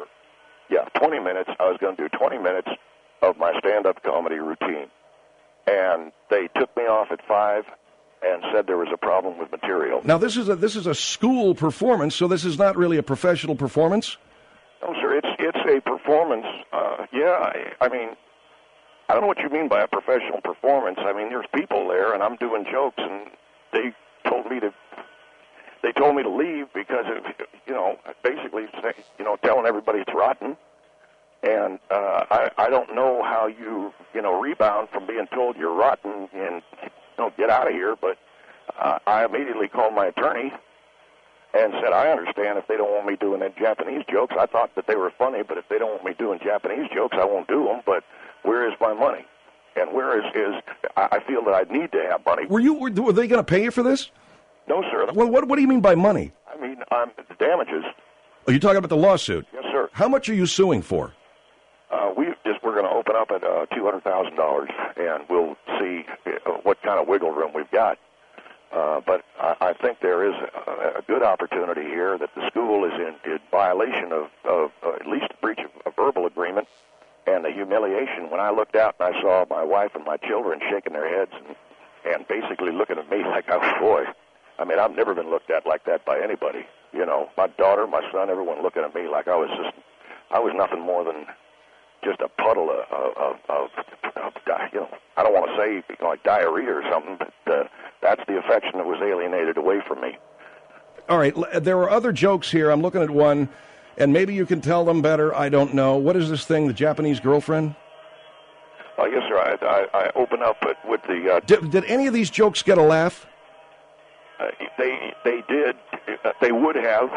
20 minutes. I was going to do 20 minutes of my stand-up comedy routine. And they took me off at 5 and said there was a problem with material. Now, this is a school performance, so this is not really a professional performance? No, sir, it's a performance. I mean, I don't know what you mean by a professional performance. I mean, there's people there, and I'm doing jokes, and they told me to leave because of, basically, telling everybody it's rotten. And I don't know how you rebound from being told you're rotten and get out of here. But I immediately called my attorney and said, I understand if they don't want me doing the Japanese jokes. I thought that they were funny, but if they don't want me doing Japanese jokes, I won't do them. But where is my money? And where is I feel that I need to have money. Were they going to pay you for this? No, sir. Well, what do you mean by money? I mean, the damages. Are you talking about the lawsuit? Yes, sir. How much are you suing for? We're going to open up at $200,000, and we'll see what kind of wiggle room we've got. But I think there is a good opportunity here that the school is in violation of at least a breach of a verbal agreement and the humiliation. When I looked out and I saw my wife and my children shaking their heads and basically looking at me like, oh, boy. I mean, I've never been looked at like that by anybody. My daughter, my son, everyone looking at me like I was nothing more than just a puddle of I don't want to say like diarrhea or something, but that's the affection that was alienated away from me. All right, there are other jokes here. I'm looking at one, and maybe you can tell them better. I don't know. What is this thing, the Japanese girlfriend? Yes, sir. I open up with the... Did any of these jokes get a laugh? They did. They would have.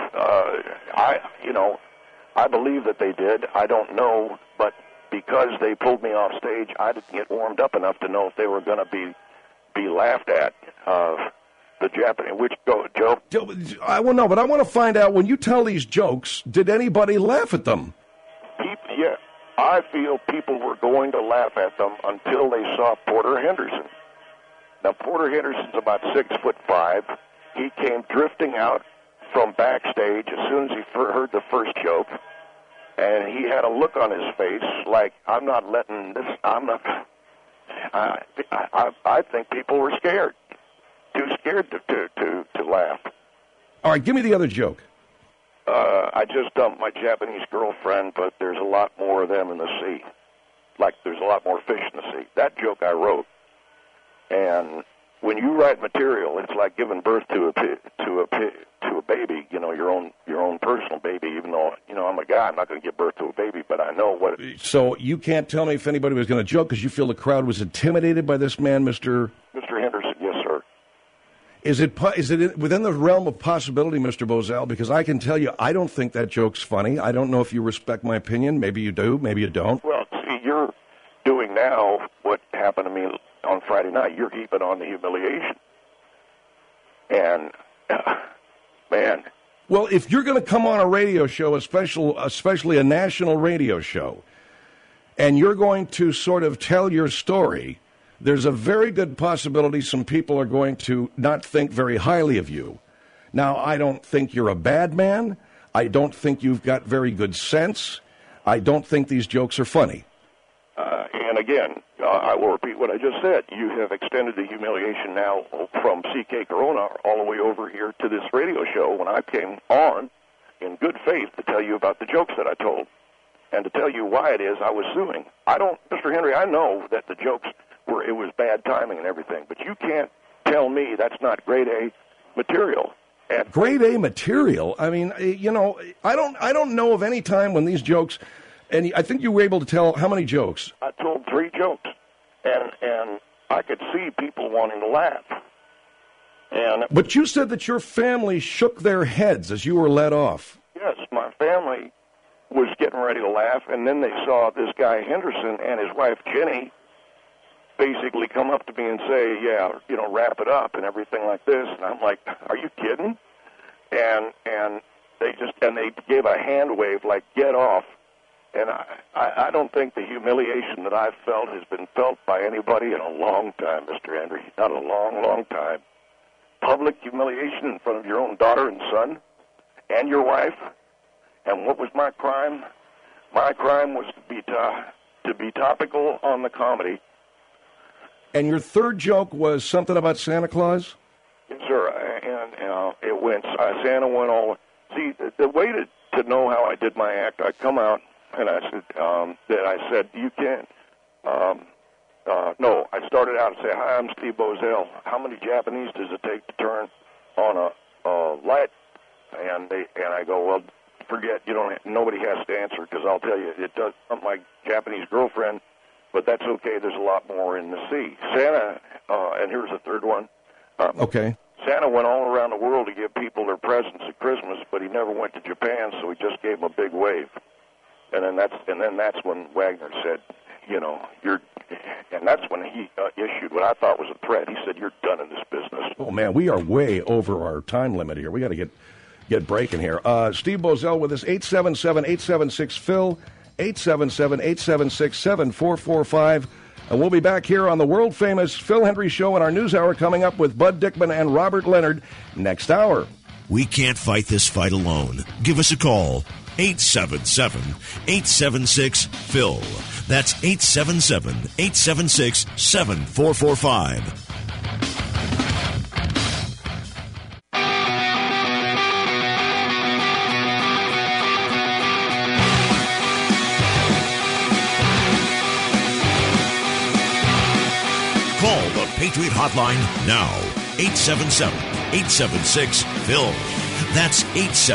I believe that they did. I don't know, but because they pulled me off stage, I didn't get warmed up enough to know if they were going to be be laughed at. The Japanese, which joke? I will know, but I want to find out, when you tell these jokes, did anybody laugh at them? Yeah, I feel people were going to laugh at them until they saw Porter Henderson. Now, Porter Henderson's about 6'5". He came drifting out from backstage as soon as he heard the first joke, and he had a look on his face like, I'm not letting this, I'm not, I think people were scared, too scared to laugh. All right, give me the other joke. I just dumped my Japanese girlfriend, but there's a lot more of them in the sea. Like there's a lot more fish in the sea. That joke I wrote. And when you write material, it's like giving birth to a baby. You know, your own personal baby. Even though I'm a guy, I'm not going to give birth to a baby, but I know what. So you can't tell me if anybody was going to joke because you feel the crowd was intimidated by this man, Mr. Henderson. Yes, sir. Is it within the realm of possibility, Mr. Bozell? Because I can tell you, I don't think that joke's funny. I don't know if you respect my opinion. Maybe you do. Maybe you don't. Well, see, you're doing now what happened to me on Friday night. You're heaping on the humiliation. And, man. Well, if you're going to come on a radio show, especially a national radio show, and you're going to sort of tell your story, there's a very good possibility some people are going to not think very highly of you. Now, I don't think you're a bad man. I don't think you've got very good sense. I don't think these jokes are funny. And again, I will repeat what I just said. You have extended the humiliation now from CK Corona all the way over here to this radio show when I came on in good faith to tell you about the jokes that I told and to tell you why it is I was suing. Mr. Henry, I know that the jokes it was bad timing and everything, but you can't tell me that's not grade A material. And grade A material? I mean, I don't know of any time when these jokes, and I think you were able to tell how many jokes? I told 3 jokes, and I could see people wanting to laugh. But you said that your family shook their heads as you were let off. Yes, my family was getting ready to laugh, and then they saw this guy Henderson and his wife Jenny basically come up to me and say, wrap it up and everything like this. And I'm like, are you kidding? And they gave a hand wave like, get off. And I don't think the humiliation that I've felt has been felt by anybody in a long time, Mr. Henry. Not a long, long time. Public humiliation in front of your own daughter and son and your wife. And what was my crime? My crime was to be topical on the comedy. And your third joke was something about Santa Claus? Yes, sir. And it went, Santa went all. See, the way to know how I did my act, I come out and I said, you can't. No, I started out and say, hi, I'm Steve Bozell. How many Japanese does it take to turn on a light? And I go, well, forget, nobody has to answer because I'll tell you, it does something like Japanese girlfriend. But that's okay. There's a lot more in the sea. Santa, and here's the third one. Okay. Santa went all around the world to give people their presents at Christmas, but he never went to Japan, so he just gave them a big wave. And then that's when Wagner said, and that's when he issued what I thought was a threat. He said, "You're done in this business." Oh man, we are way over our time limit here. We got to get breaking here. Steve Bozell with us, 877-876-PHIL. 877-876-7445. And we'll be back here on the world-famous Phil Hendrie Show in our news hour coming up with Bud Dickman and Robert Leonard next hour. We can't fight this fight alone. Give us a call. 877-876-PHIL. That's 877-876-7445. Call the Patriot Hotline now. 877-876-PHIL. That's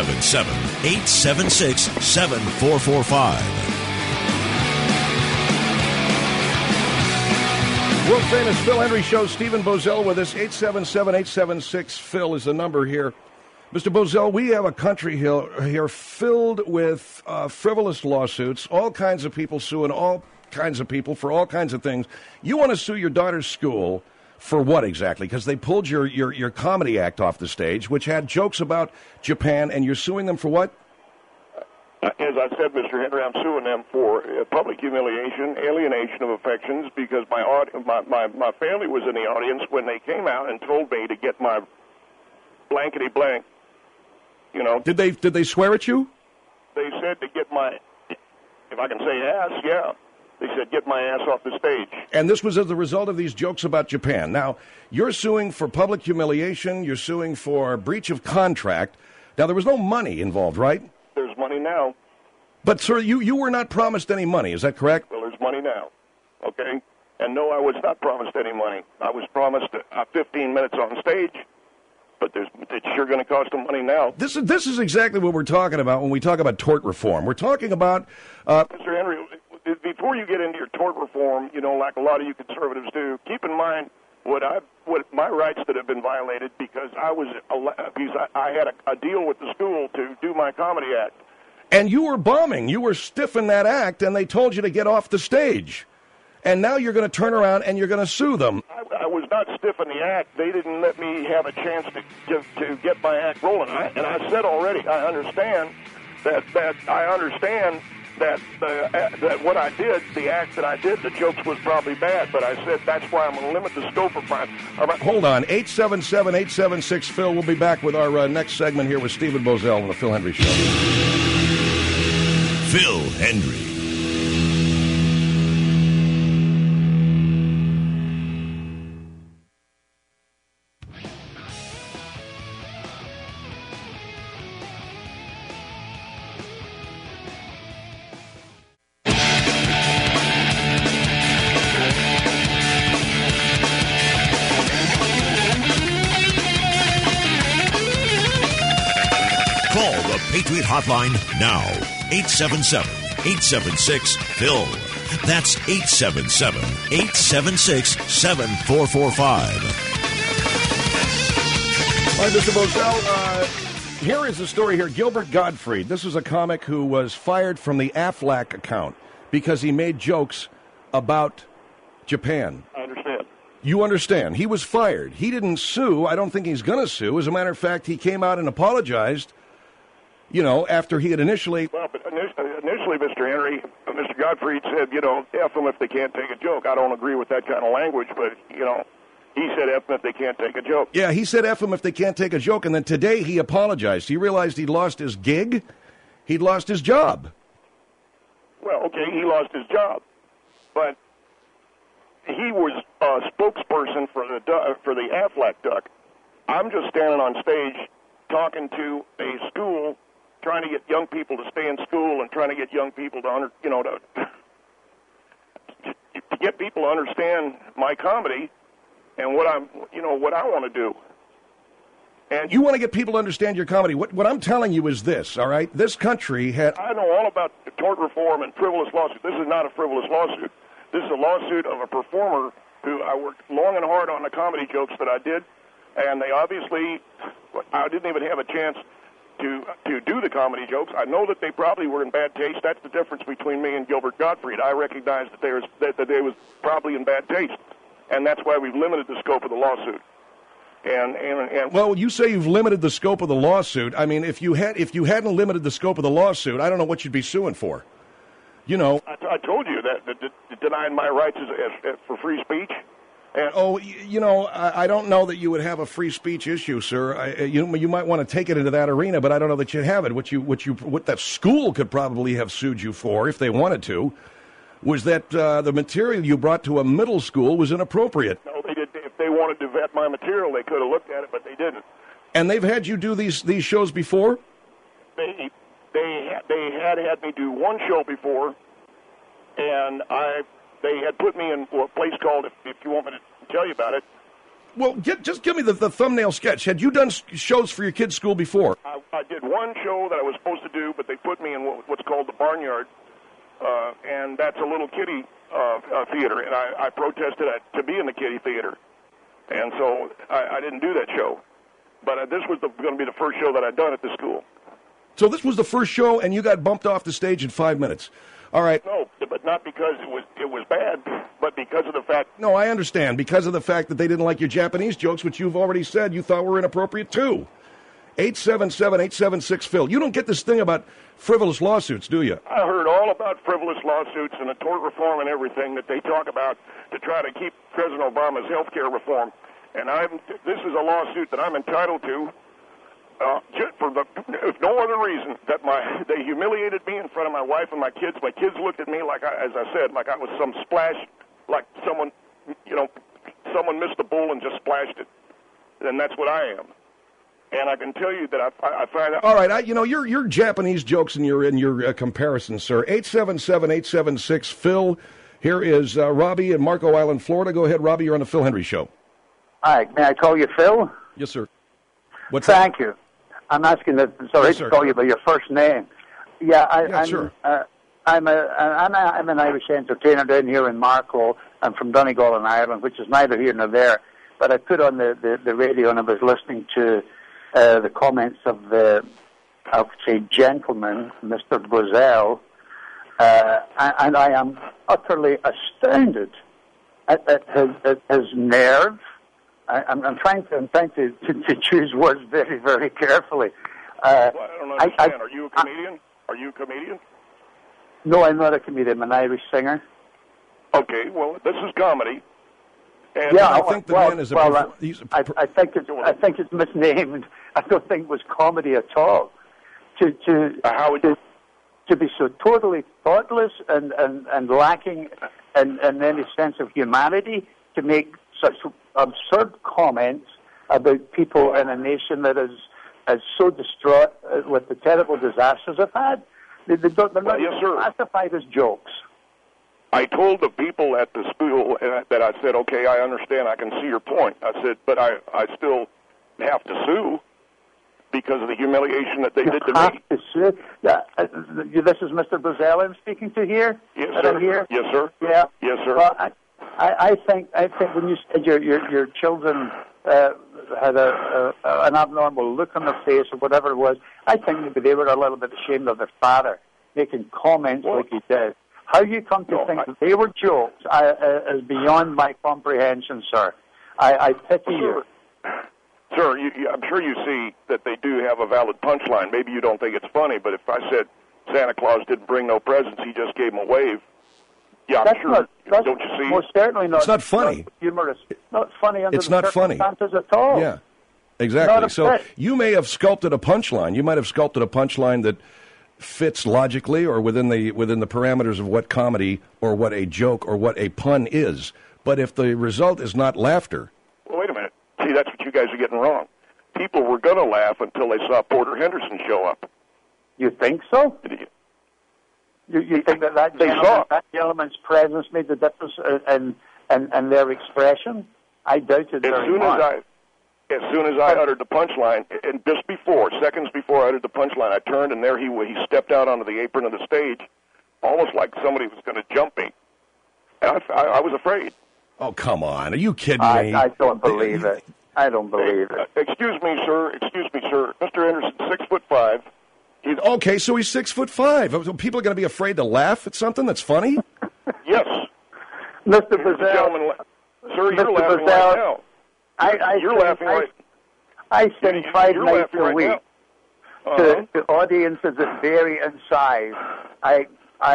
877-876-7445. World famous Phil Hendrie Show. Stephen Bozell with us. 877-876-PHIL is the number here. Mr. Bozell, we have a country here filled with frivolous lawsuits, all kinds of people suing all kinds of people for all kinds of things. You want to sue your daughter's school For what exactly? Because they pulled your comedy act off the stage, which had jokes about Japan, and you're suing them for what? As I said, Mr. Henry, I'm suing them for public humiliation, alienation of affections, because my family was in the audience when they came out and told me to get my blankety blank. You know. Did they swear at you? They said to get my, if I can say ass, yeah. They said, get my ass off the stage. And this was as a result of these jokes about Japan. Now, you're suing for public humiliation. You're suing for breach of contract. Now, there was no money involved, right? There's money now. But, sir, you were not promised any money. Is that correct? Well, there's money now, okay? And no, I was not promised any money. I was promised 15 minutes on stage, but it's sure going to cost them money now. This is exactly what we're talking about when we talk about tort reform. We're talking about... Mr. Henry, before you get into your tort reform, you know, like a lot of you conservatives do, keep in mind what my rights that have been violated because I had a deal with the school to do my comedy act. And you were bombing. You were stiff in that act, and they told you to get off the stage. And now you're going to turn around and you're going to sue them. I was not stiff in the act. They didn't let me have a chance to get my act rolling. And I said already, I understand that what I did, the act that I did, the jokes was probably bad, but I said that's why I'm going to limit the scope of my... Hold on, 877-876-PHIL. We'll be back with our next segment here with Stephen Bozell on the Phil Hendry Show. Phil Hendry. Patriot Hotline now. 877-876-PHIL. That's 877-876-7445. All right, Mr. Bozell, here is the story here. Gilbert Gottfried, this is a comic who was fired from the Aflac account because he made jokes about Japan. I understand. You understand. He was fired. He didn't sue. I don't think he's going to sue. As a matter of fact, he came out and apologized. You know, after he had initially... Well, but initially, Mr. Henry, Mr. Gottfried said, you know, F them if they can't take a joke. I don't agree with that kind of language, but, you know, he said F them if they can't take a joke. Yeah, he said F them if they can't take a joke, and then today he apologized. He realized he'd lost his gig. He'd lost his job. Well, okay, he lost his job, but he was a spokesperson for the Aflac duck. I'm just standing on stage talking to a school, trying to get young people to stay in school and trying to get young people to get people to understand my comedy and what I want to do. And you want to get people to understand your comedy. What I'm telling you is this, all right? This country had... I know all about tort reform and frivolous lawsuits. This is not a frivolous lawsuit. This is a lawsuit of a performer who I worked long and hard on the comedy jokes that I did, and they obviously... I didn't even have a chance to do the comedy jokes. I know that they probably were in bad taste. That's the difference between me and Gilbert Gottfried. I recognize that they was probably in bad taste, and that's why we've limited the scope of the lawsuit. And well, you say you've limited the scope of the lawsuit. I mean, if you hadn't limited the scope of the lawsuit, I don't know what you'd be suing for. You know, I told you that denying my rights for free speech. And I don't know that you would have a free speech issue, sir. You might want to take it into that arena, but I don't know that you'd have it. What that school could probably have sued you for, if they wanted to, was that the material you brought to a middle school was inappropriate. No, they did. If they wanted to vet my material, they could have looked at it, but they didn't. And they've had you do these shows before? They had me do one show before, and they had put me in a place called, if you want me to tell you about it. Well, just give me the thumbnail sketch. Had you done shows for your kids' school before? I did one show that I was supposed to do, but they put me in what's called the Barnyard, and that's a little kiddie theater, and I protested to be in the kiddie theater, and so I didn't do that show. But this was going to be the first show that I'd done at the school. So this was the first show, and you got bumped off the stage in 5 minutes. All right. No, but not because it was bad, but because of the fact. No, I understand. Because of the fact that they didn't like your Japanese jokes, which you've already said you thought were inappropriate, too. 877-876-PHIL. You don't get this thing about frivolous lawsuits, do you? I heard all about frivolous lawsuits and the tort reform and everything that they talk about to try to keep President Obama's health care reform. And this is a lawsuit that I'm entitled to if no other reason that they humiliated me in front of my wife and my kids. My kids looked at me like as I said, like I was some splash, like someone missed the bull and just splashed it. And that's what I am. And I can tell you that I find out. All right, your Japanese jokes and your comparisons, sir. 877-876-PHIL. Here is Robbie in Marco Island, Florida. Go ahead, Robbie. You're on the Phil Hendry Show. Hi, may I call you Phil? Yes, sir. Thank you. I'm asking to call you by your first name. Yeah, sure. I'm an Irish entertainer down here in Marco. I'm from Donegal in Ireland, which is neither here nor there. But I put on the radio and I was listening to the comments of gentleman, Mr. Bozell, and I am utterly astounded at his nerve. I'm trying to choose words very, very carefully. I don't understand. Are you a comedian? Are you a comedian? No, I'm not a comedian. I'm an Irish singer. Okay, well, this is comedy. And yeah, I think the man is I think it's misnamed. I don't think it was comedy at all. To be so totally thoughtless and lacking in any sense of humanity, to make such absurd comments about people in a nation that is so distraught with the terrible disasters they've had. They're not even classified as jokes. I told the people at the school that I said, okay, I understand, I can see your point. I said, but I still have to sue because of the humiliation that they did to me. To sue? Yeah, this is Mr. Bozell I'm speaking to here? Yes, sir. Yes, sir. Yeah. Yes, sir. Well, I think when you said your children had an abnormal look on their face or whatever it was, I think maybe they were a little bit ashamed of their father making comments like he did. How you come to think that they were jokes is beyond my comprehension, sir. I pity you. Sir, I'm sure you see that they do have a valid punchline. Maybe you don't think it's funny, but if I said Santa Claus didn't bring no presents, he just gave them a wave, yeah, I'm sure. Don't you see? Most certainly not. It's not funny. Not humorous. Not funny under it's the not funny. circumstances at all. Yeah, exactly. So you may have sculpted a punchline. You might have sculpted a punchline that fits logically or within the parameters of what comedy or what a joke or what a pun is. But if the result is not laughter. Well, wait a minute. See, that's what you guys are getting wrong. People were going to laugh until they saw Porter Henderson show up. You think so? You think that gentleman's presence made the difference in their expression? I doubt it very much. As soon as I uttered the punchline, and just seconds before I uttered the punchline, I turned, and there he stepped out onto the apron of the stage, almost like somebody was going to jump me. And I was afraid. Oh, come on. Are you kidding me? I don't believe it. I don't believe it. Excuse me, sir. Mr. Anderson, 6'5". Okay, so he's 6'5". People are going to be afraid to laugh at something that's funny? Yes. Mr. Bozell. Sir, you're laughing right now. You're laughing right now. I sing 5 nights a week to audiences that vary in size. I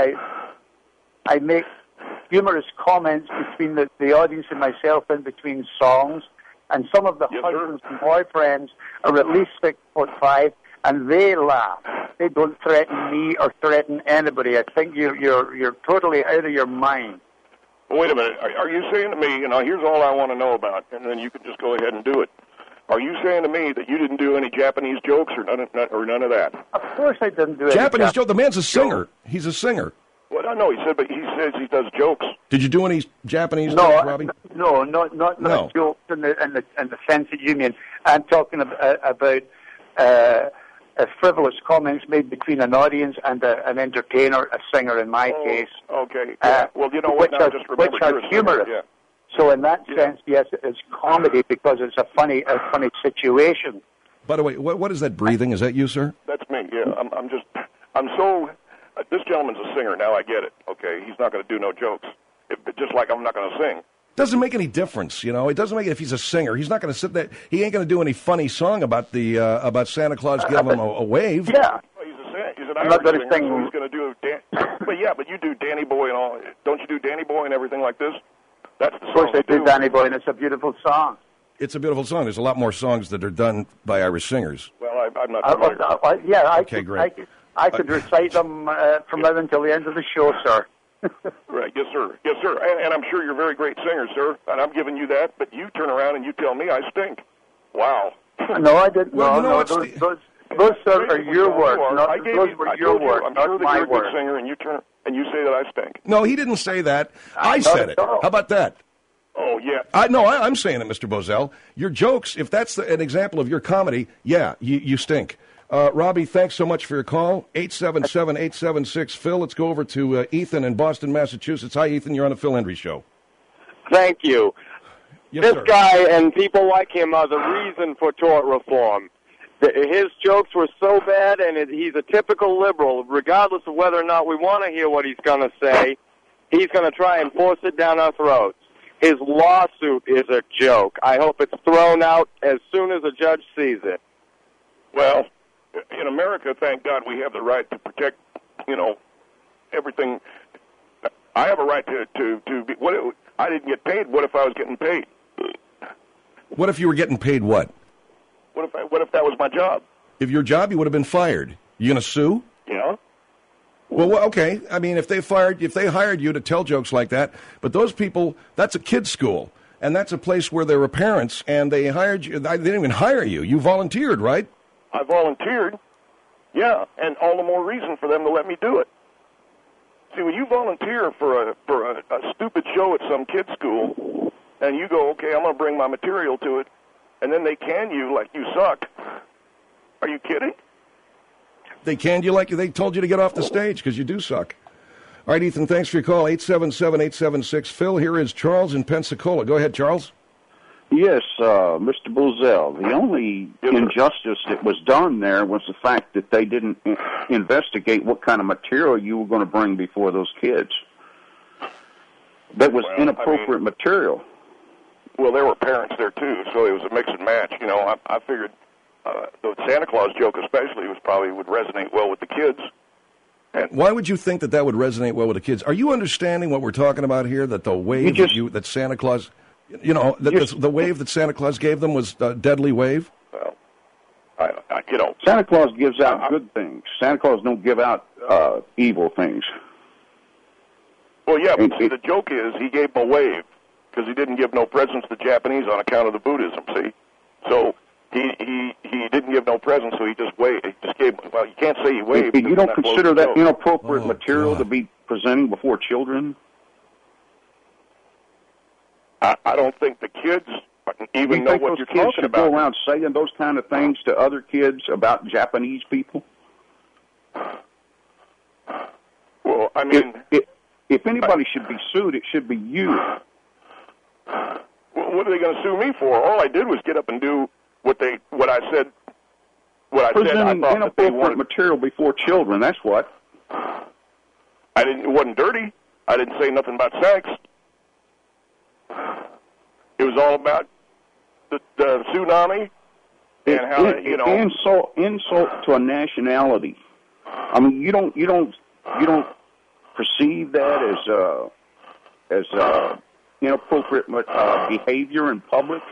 make humorous comments between the audience and myself in between songs, and some of the husbands and boyfriends are at least 6'5", and they laugh. They don't threaten me or threaten anybody. I think you're totally out of your mind. Wait a minute. Are you saying to me, here's all I want to know about, and then you can just go ahead and do it. Are you saying to me that you didn't do any Japanese jokes or none of that? Of course I didn't do any Japanese jokes. The man's a singer. He's a singer. Well, I know he said he does jokes. Did you do any Japanese jokes, Robbie? No, not jokes in the sense that you mean. I'm talking about frivolous comments made between an audience and an entertainer, a singer in my case. Okay. Yeah. Well, you know what? Now I just remember which are humorous. Yeah. So in that sense, yes, it's comedy because it's a funny situation. By the way, what is that breathing? Is that you, sir? That's me. Yeah. I'm so this gentleman's a singer. Now I get it. Okay, he's not going to do no jokes. Just like I'm not going to sing. Doesn't make any difference, you know. It doesn't make it if he's a singer. He's not going to sit there. He ain't going to do any funny song about about Santa Claus giving him a wave. Yeah. Well, he's an Irish singer, so he's going to do but you do Danny Boy and all. Don't you do Danny Boy and everything like this? That's the song. Of course they do Danny Boy, and it's a beautiful song. It's a beautiful song. There's a lot more songs that are done by Irish singers. Well, I'm not familiar. Okay, great. I could recite them from now until the end of the show, sir. Right, yes, sir. Yes, sir. And I'm sure you're a very great singer, sir, and I'm giving you that, but you turn around and you tell me I stink. Wow. No, I didn't. Well, no, those are your words. Those were your words, I'm sure not that my you're a words. good singer, and you say that I stink. No, he didn't say that. I said it. How about that? Oh, yeah. I'm saying it, Mr. Bozell. Your jokes, if that's an example of your comedy, yeah, you stink. Robbie, thanks so much for your call. 877-876-PHIL. Let's go over to Ethan in Boston, Massachusetts. Hi, Ethan. You're on the Phil Hendry Show. Thank you. Yes, this sir. guy and people like him are the reason for tort reform. His jokes were so bad, and he's a typical liberal. Regardless of whether or not we want to hear what he's going to say, he's going to try and force it down our throats. His lawsuit is a joke. I hope it's thrown out as soon as a judge sees it. Well, in America, thank God, we have the right to protect, everything. I have a right to be. I didn't get paid. What if I was getting paid? What if you were getting paid what? What if that was my job? If your job, you would have been fired. You going to sue? Yeah. Well, okay. I mean, if they hired you to tell jokes like that, but those people, that's a kid's school, and that's a place where there were parents, and they hired you. They didn't even hire you. You volunteered, right? I volunteered. Yeah, and all the more reason for them to let me do it. See, when you volunteer for a stupid show at some kid's school, and you go, okay, I'm going to bring my material to it, and then they can you like you suck. Are you kidding? They canned you like they told you to get off the stage because you do suck. All right, Ethan, thanks for your call. 877-876-PHIL. Here is Charles in Pensacola. Go ahead, Charles. Yes, Mr. Bozell. The only injustice that was done there was the fact that they didn't investigate what kind of material you were going to bring before those kids. That was inappropriate material. Well, there were parents there, too, so it was a mix and match. I figured the Santa Claus joke especially would resonate well with the kids. And why would you think that would resonate well with the kids? Are you understanding what we're talking about here, that the wave that Santa Claus... the wave that Santa Claus gave them was a deadly wave? Well, Santa Claus gives out good things. Santa Claus don't give out evil things. Well, yeah, but see, the joke is he gave them a wave because he didn't give no presents to the Japanese on account of the Buddhism, see? So he didn't give no presents, so he just waved. He just gave, well, you can't say he waved. You don't consider that inappropriate material to be presenting before children? I don't think the kids even know what you're talking about. Go around saying those kind of things to other kids about Japanese people? Well, I mean... If anybody should be sued, it should be you. Well, what are they going to sue me for? All I did was get up and do what I said. Presenting inappropriate material before children, that's what. It wasn't dirty. I didn't say nothing about sex. It was all about the tsunami and how insult to a nationality. I mean, you don't perceive that as inappropriate behavior in public.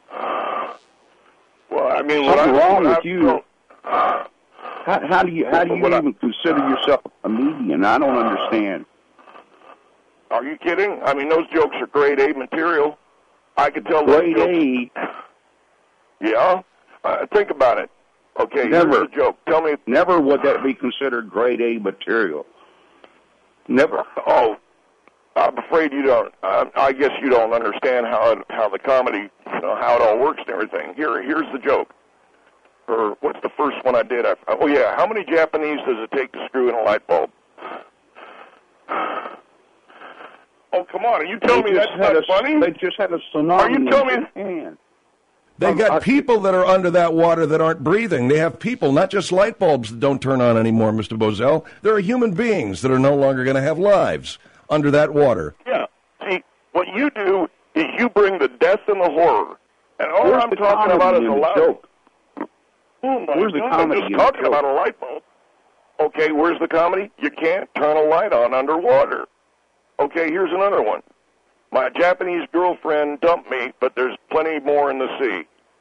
Well, I mean, something wrong with you. How do you even consider yourself a comedian? I don't understand. Are you kidding? I mean, those jokes are grade A material. I could tell grade A. Yeah. Think about it. Okay, never. Here's the joke. Tell me. Never would that be considered grade A material. Never. Oh, I'm afraid you don't. I guess you don't understand how the comedy, how it all works and everything. Here's the joke. Or what's the first one I did? How many Japanese does it take to screw in a light bulb? Oh, come on. Are you telling me that's not funny? They just had a tsunami. Are you telling me? They've got people that are under that water that aren't breathing. They have people, not just light bulbs that don't turn on anymore, Mr. Bozell. There are human beings that are no longer going to have lives under that water. Yeah. See, what you do is you bring the death and the horror. And all I'm talking about is a joke. Oh, my Where's the God, comedy I'm in just the talking joke? about a light bulb. Okay, where's the comedy? You can't turn a light on underwater. Okay, here's another one. My Japanese girlfriend dumped me, but there's plenty more in the sea.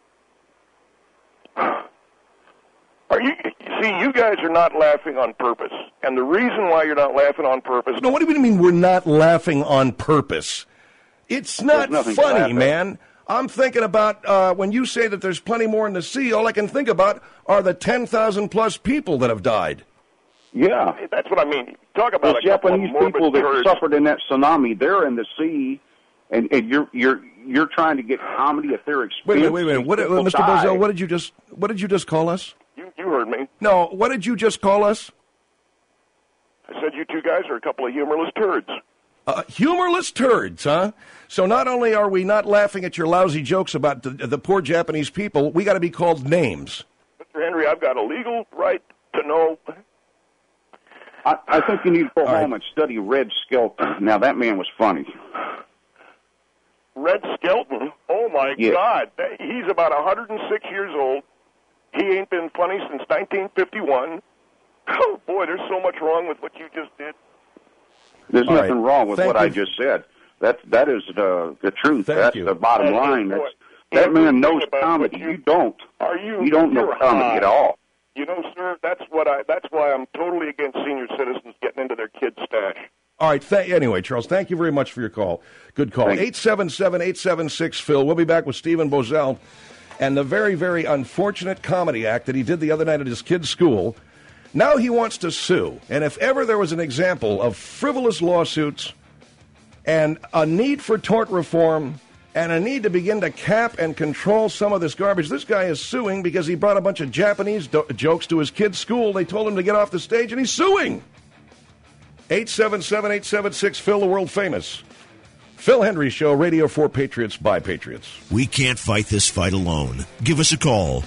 You guys are not laughing on purpose. And the reason why you're not laughing on purpose... No, what do you mean we're not laughing on purpose? It's not funny, man. I'm thinking about when you say that there's plenty more in the sea, all I can think about are the 10,000 plus people that have died. Yeah. That's what I mean. Talk about the a couple Japanese of morbid people that turds. suffered in that tsunami, they're in the sea, and you're trying to get comedy at their expense. Wait a minute. Mr. Bozell, what did you just call us? You heard me. No, what did you just call us? I said you two guys are a couple of humorless turds. Humorless turds, huh? So not only are we not laughing at your lousy jokes about the poor Japanese people, we got to be called names. Mr. Henry, I've got a legal right to know. I think you need to go home and study Red Skelton. Now, that man was funny. Red Skelton? Oh, my Yeah. God. He's about 106 years old. He ain't been funny since 1951. Oh, boy, there's so much wrong with what you just did. There's All nothing right. wrong with Thank what you. I just said. That is the truth. Thank That's you. the bottom line. That man knows comedy. You don't. You don't know you're comedy high. at all. You know, sir, that's why I'm totally against senior citizens getting into their kids' stash. All right. Anyway, Charles, thank you very much for your call. Good call. 877-876-PHIL. We'll be back with Stephen Bozell and the very, very unfortunate comedy act that he did the other night at his kid's school. Now he wants to sue. And if ever there was an example of frivolous lawsuits and a need for tort reform and a need to begin to cap and control some of this garbage, this guy is suing because he brought a bunch of Japanese jokes to his kid's school. They told him to get off the stage, and he's suing. 877-876-PHIL, the world famous Phil Hendry Show, Radio for Patriots by Patriots. We can't fight this fight alone. Give us a call.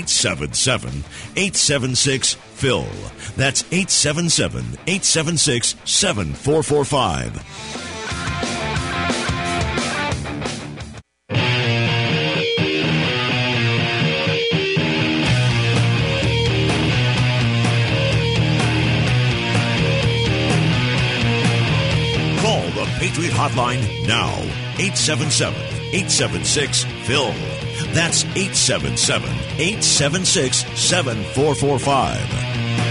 877-876-PHIL. That's 877-876-7445. Call the Patriot Hotline now. 877-876-PHIL. That's 877-876-7445.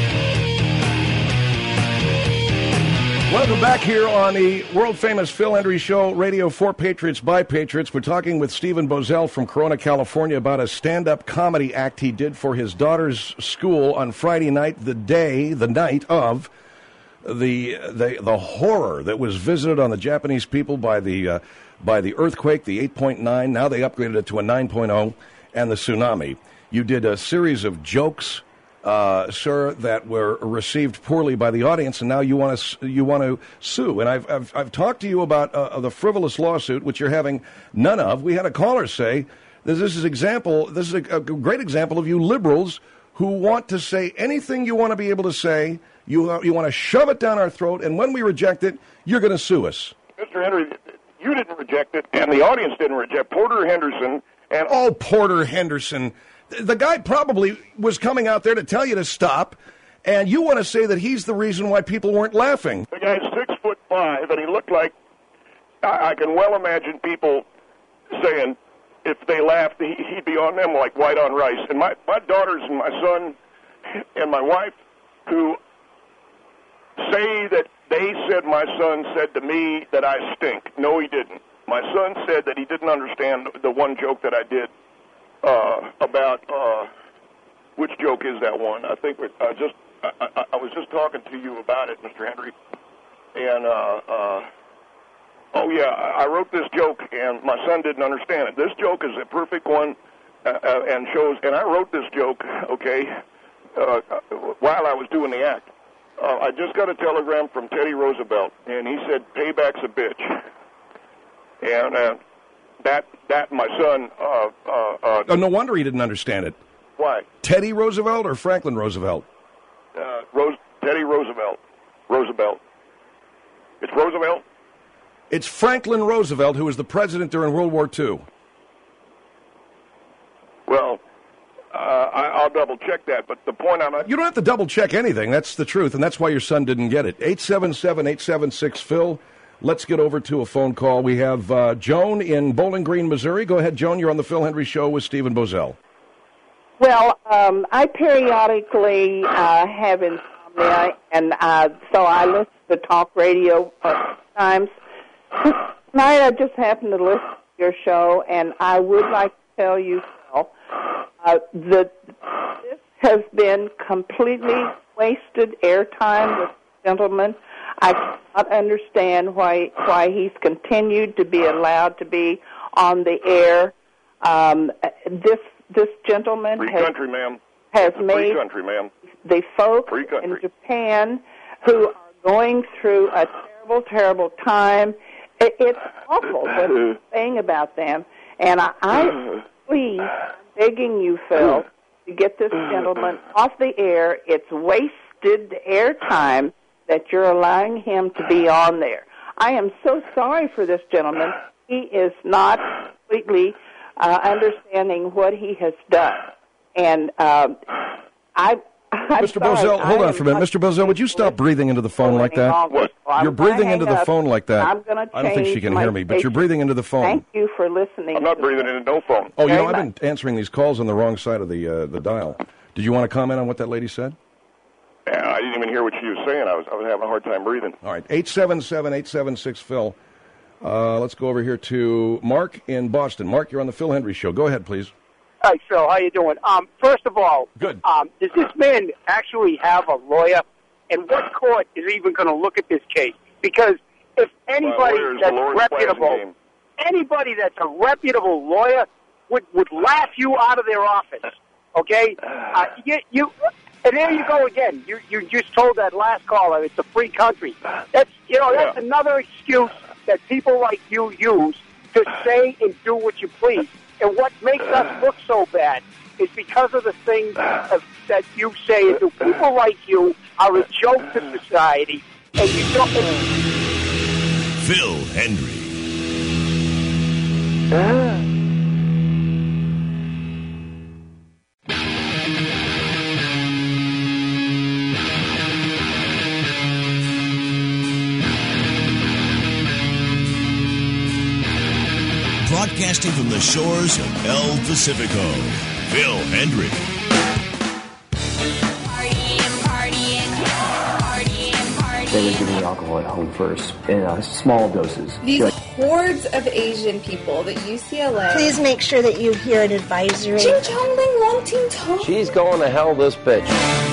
Welcome back here on the world-famous Phil Hendry Show, Radio for Patriots by Patriots. We're talking with Stephen Bozell from Corona, California, about a stand-up comedy act he did for his daughter's school on Friday night, the night of the horror that was visited on the Japanese people by the earthquake, the 8.9. Now they upgraded it to a 9.0, and the tsunami. You did a series of jokes, sir, that were received poorly by the audience, and now you want to sue. And I've talked to you about the frivolous lawsuit, which you're having none of. We had a caller say that this is a great example of you liberals who want to say anything you want to be able to say. You want to shove it down our throat, and when we reject it, you're going to sue us. Mr. Henry, you didn't reject it, and the audience didn't reject Porter Henderson. And Porter Henderson. The guy probably was coming out there to tell you to stop, and you want to say that he's the reason why people weren't laughing. The guy's 6'5", and he looked like, I can well imagine people saying if they laughed, he'd be on them like white on rice. And my daughters and my son and my wife, who say that they said my son said to me that I stink. No, he didn't. My son said that he didn't understand the one joke that I did about which joke is that one? I think I was just talking to you about it, Mr. Henry. And I wrote this joke, and my son didn't understand it. This joke is a perfect one, and shows. And I wrote this joke, while I was doing the act. I just got a telegram from Teddy Roosevelt, and he said, "Payback's a bitch." And that my son. Oh, no wonder he didn't understand it. Why? Teddy Roosevelt or Franklin Roosevelt? Teddy Roosevelt. Roosevelt. It's Roosevelt? It's Franklin Roosevelt, who was the president during World War II. Well, I'll double-check that, but the point I'm... You don't have to double-check anything. That's the truth, and that's why your son didn't get it. 877-876-PHIL. Let's get over to a phone call. We have Joan in Bowling Green, Missouri. Go ahead, Joan. You're on the Phil Hendry Show with Stephen Bozell. Well, I periodically have insomnia, and so I listen to talk radio times. Tonight I just happened to listen to your show, and I would like to tell you, Phil, that this has been completely wasted airtime with the gentleman. I cannot understand why he's continued to be allowed to be on the air. This gentleman Free has country, ma'am. Has Free made country, ma'am. the folks in Japan who are going through a terrible, terrible time. It's awful what he's saying about them. And I please, I'm begging you, Phil, to get this gentleman off the air. It's wasted airtime that you're allowing him to be on there. I am so sorry for this gentleman. He is not completely understanding what he has done. And I'm Mr. Bozell, hold on for a minute. Mr. Bozell, would you stop breathing into the phone like that? What? You're breathing into the phone like that. I'm gonna I don't think she can hear me, but you're breathing into the phone. Thank you for listening. I'm not breathing into no phone. Oh, I've been answering these calls on the wrong side of the dial. Did you want to comment on what that lady said? Yeah, I didn't even hear what she was saying. I was having a hard time breathing. All right, 877-876-PHIL. Let's go over here to Mark in Boston. Mark, you're on the Phil Hendry Show. Go ahead, please. Hi, Phil. How you doing? First of all, good. Does this man actually have a lawyer? And what court is even going to look at this case? Because if anybody that's reputable, anybody that's a reputable lawyer would laugh you out of their office. Okay, and there you go again. You just told that last caller it's a free country. That's another excuse that people like you use to say and do what you please. And what makes us look so bad is because of the things that you say and do. People like you are a joke to society, and you don't. Phil Hendry. Broadcasting from the shores of El Pacifico, Phil Hendry. They were giving me alcohol at home first in small doses. These hordes of Asian people that UCLA... Please make sure that you hear an advisory. Ching chong ling long ting tong. She's going to hell, this bitch.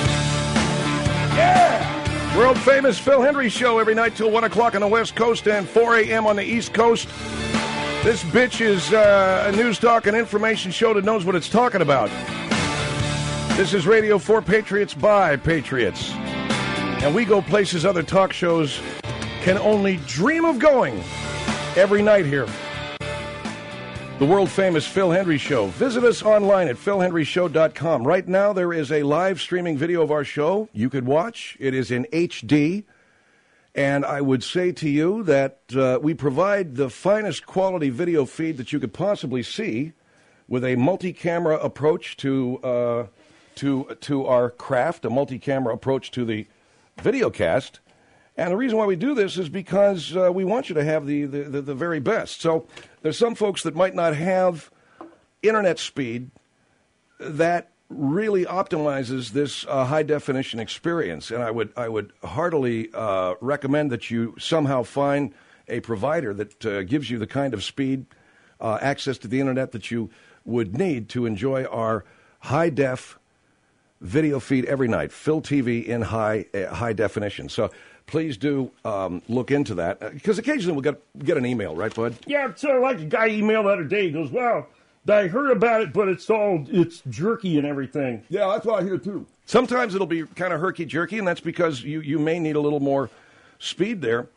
Yeah! World famous Phil Hendry Show every night till 1 o'clock on the West Coast and 4 a.m. on the East Coast. This bitch is a news talk and information show that knows what it's talking about. This is radio for Patriots by Patriots. And we go places other talk shows can only dream of going every night here. The world-famous Phil Hendry Show. Visit us online at philhendryshow.com. Right now there is a live streaming video of our show you could watch. It is in HD. And I would say to you that we provide the finest quality video feed that you could possibly see with a multi-camera approach to our craft, a multi-camera approach to the video cast. And the reason why we do this is because we want you to have the very best. So there's some folks that might not have internet speed that really optimizes this high-definition experience. And I would heartily recommend that you somehow find a provider that gives you the kind of speed, access to the internet that you would need to enjoy our high-def video feed every night, Phil TV in high definition. So please do look into that, because occasionally we'll get an email, right, Bud? Yeah, it's like a guy emailed the other day. He goes, well, I heard about it, but it's jerky and everything. Yeah, that's what I hear, too. Sometimes it'll be kind of herky-jerky, and that's because you may need a little more speed there.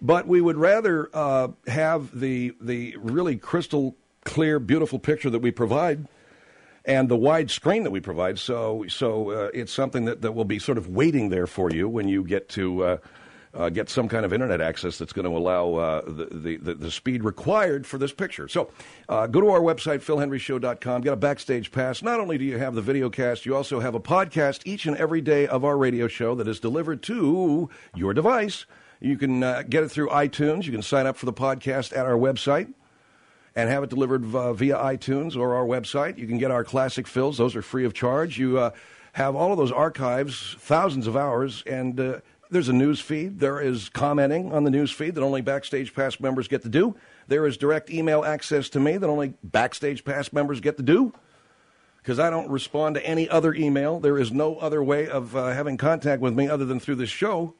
But we would rather have the really crystal clear, beautiful picture that we provide and the wide screen that we provide. So it's something that will be sort of waiting there for you when you get to get some kind of internet access that's going to allow the speed required for this picture. So go to our website, philhenryshow.com. Get a backstage pass. Not only do you have the video cast, you also have a podcast each and every day of our radio show that is delivered to your device. You can get it through iTunes. You can sign up for the podcast at our website and have it delivered via iTunes or our website. You can get our classic fills. Those are free of charge. You have all of those archives, thousands of hours, and there's a news feed. There is commenting on the news feed that only Backstage Pass members get to do. There is direct email access to me that only Backstage Pass members get to do, because I don't respond to any other email. There is no other way of having contact with me other than through this show.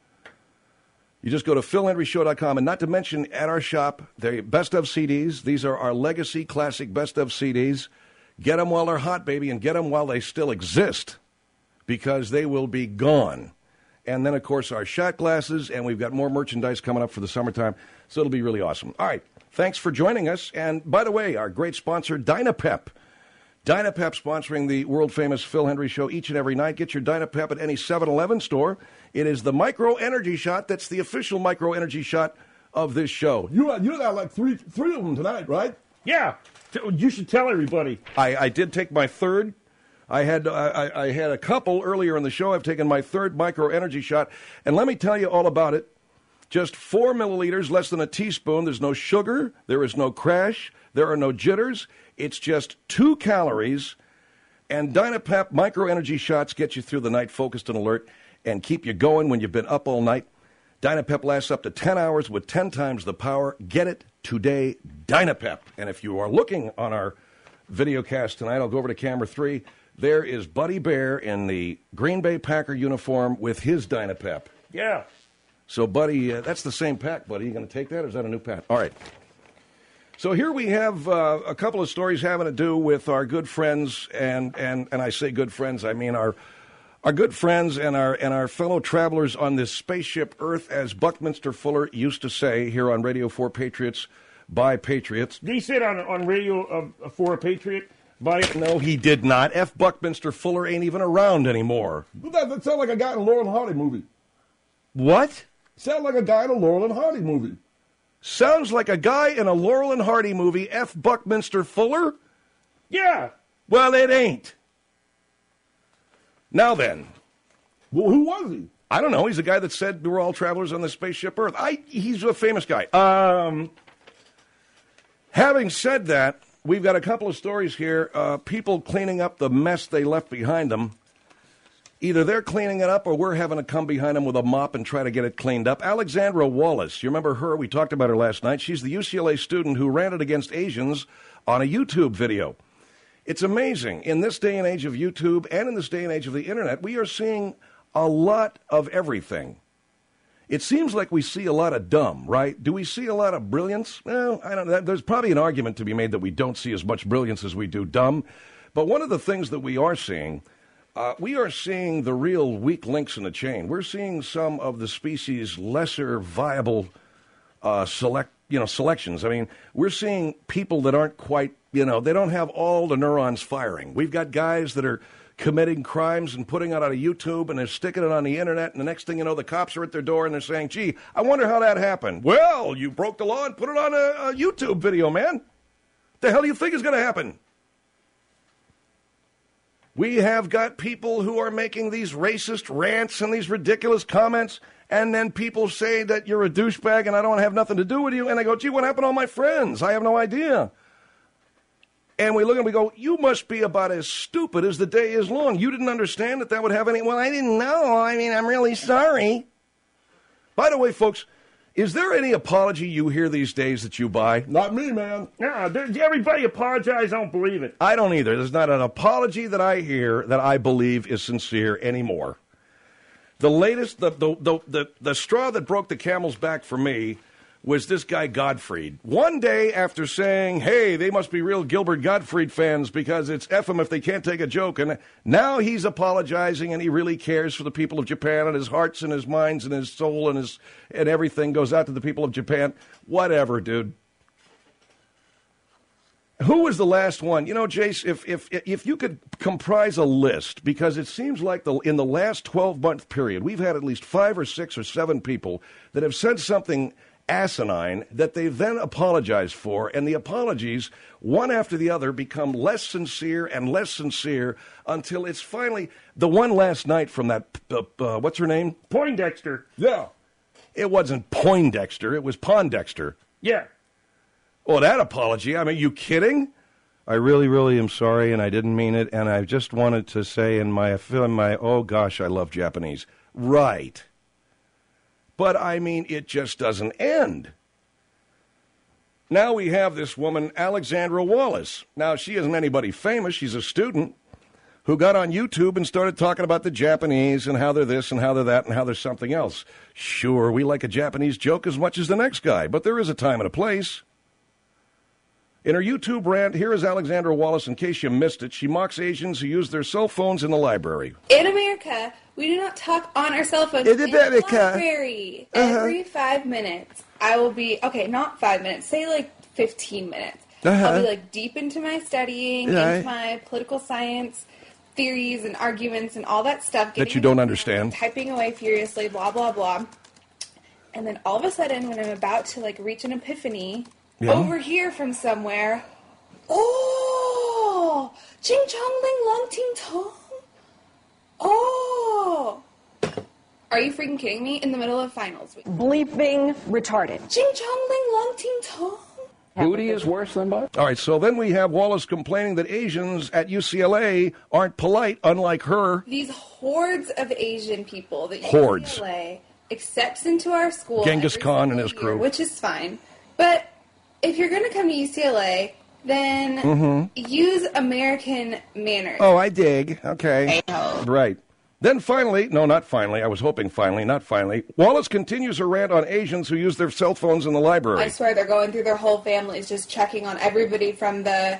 You just go to philhenryshow.com, and not to mention at our shop, the best of CDs. These are our legacy classic best of CDs. Get them while they're hot, baby, and get them while they still exist, because they will be gone. And then, of course, our shot glasses, and we've got more merchandise coming up for the summertime, so it'll be really awesome. All right, thanks for joining us. And, by the way, our great sponsor, Dynapep. Dynapep sponsoring the world-famous Phil Hendrie Show each and every night. Get your Dynapep at any 7-Eleven store. It is the micro energy shot that's the official micro energy shot of this show. You got like three of them tonight, right? Yeah. You should tell everybody. I did take my third. I had a couple earlier in the show. I've taken my third micro energy shot. And let me tell you all about it. Just 4 milliliters, less than a teaspoon. There's no sugar. There is no crash. There are no jitters. It's just 2 calories. And Dynapep micro energy shots get you through the night focused and alert and keep you going when you've been up all night. Dynapep lasts up to 10 hours with 10 times the power. Get it today, Dynapep. And if you are looking on our video cast tonight, I'll go over to camera 3. There is Buddy Bear in the Green Bay Packer uniform with his Dynapep. Yeah. So, Buddy, that's the same pack, Buddy. You going to take that, or is that a new pack? All right. So here we have a couple of stories having to do with our good friends, and I say good friends, I mean our good friends and our fellow travelers on this spaceship Earth, as Buckminster Fuller used to say here on Radio 4 Patriots by Patriots. Did he say it on Radio for a Patriot? No, he did not. F. Buckminster Fuller ain't even around anymore. That sounds like a guy in a Laurel and Hardy movie. What? Sounds like a guy in a Laurel and Hardy movie. Sounds like a guy in a Laurel and Hardy movie, F. Buckminster Fuller? Yeah. Well, it ain't. Now then. Well, who was he? I don't know. He's the guy that said we're all travelers on the spaceship Earth. He's a famous guy. Having said that, we've got a couple of stories here. People cleaning up the mess they left behind them. Either they're cleaning it up or we're having to come behind them with a mop and try to get it cleaned up. Alexandra Wallace, you remember her? We talked about her last night. She's the UCLA student who ranted against Asians on a YouTube video. It's amazing. In this day and age of YouTube and in this day and age of the Internet, we are seeing a lot of everything. It seems like we see a lot of dumb, right? Do we see a lot of brilliance? Well, I don't know. There's probably an argument to be made that we don't see as much brilliance as we do dumb. But one of the things that we are seeing the real weak links in the chain. We're seeing some of the species' lesser viable selections. I mean, we're seeing people that aren't quite, they don't have all the neurons firing. We've got guys that are committing crimes and putting it on a YouTube, and they're sticking it on the Internet, and the next thing you know, the cops are at their door, and they're saying, gee, I wonder how that happened. Well, you broke the law and put it on a YouTube video, man. The hell do you think is going to happen? We have got people who are making these racist rants and these ridiculous comments, and then people say that you're a douchebag and I don't have nothing to do with you, and I go, gee, what happened to all my friends? I have no idea. And we look and we go, you must be about as stupid as the day is long. You didn't understand that would have any... Well, I didn't know. I mean, I'm really sorry. By the way, folks, is there any apology you hear these days that you buy? Not me, man. No, everybody apologize. I don't believe it. I don't either. There's not an apology that I hear that I believe is sincere anymore. The latest, the straw that broke the camel's back for me was this guy Gottfried. One day after saying, hey, they must be real Gilbert Gottfried fans because it's F them if they can't take a joke. And now he's apologizing and he really cares for the people of Japan, and his hearts and his minds and his soul and everything goes out to the people of Japan. Whatever, dude. Who was the last one? You know, Jace, if you could comprise a list, because it seems like in the last 12-month period, we've had at least 5 or 6 or 7 people that have said something asinine that they then apologize for, and the apologies, one after the other, become less sincere and less sincere until it's finally the one last night from that, what's her name? Poindexter. Yeah. It wasn't Poindexter, it was Pondexter. Yeah. Oh, that apology. I mean, you kidding? I really, really am sorry, and I didn't mean it, and I just wanted to say in my, oh gosh, I love Japanese. Right. But, I mean, it just doesn't end. Now we have this woman, Alexandra Wallace. Now, she isn't anybody famous. She's a student who got on YouTube and started talking about the Japanese and how they're this and how they're that and how they're something else. Sure, we like a Japanese joke as much as the next guy, but there is a time and a place. In her YouTube rant, here is Alexandra Wallace. In case you missed it, she mocks Asians who use their cell phones in the library. In America, we do not talk on our cell phones in the library. Every 5 minutes, I will be, okay, not 5 minutes, say like 15 minutes. I'll be like deep into my studying, into my political science theories and arguments and all that stuff. That you don't understand. Typing away furiously, blah, blah, blah. And then all of a sudden, when I'm about to like reach an epiphany, over here from somewhere, oh, Ching Chong Ling Long Ting Tong. Oh. Are you freaking kidding me? In the middle of finals week. Bleeping retarded. Ching Chong Ling Long Ting Tong. Booty is worse than butt? All right, so then we have Wallace complaining that Asians at UCLA aren't polite, unlike her. These hordes of Asian people that Hordes. UCLA accepts into our school. Genghis Khan and his year, crew. which is fine. But if you're going to come to UCLA, then use American manners. Oh, I dig. Okay. Right. Then finally, no, not finally. I was hoping finally, not finally. Wallace continues her rant on Asians who use their cell phones in the library. I swear they're going through their whole families, just checking on everybody from the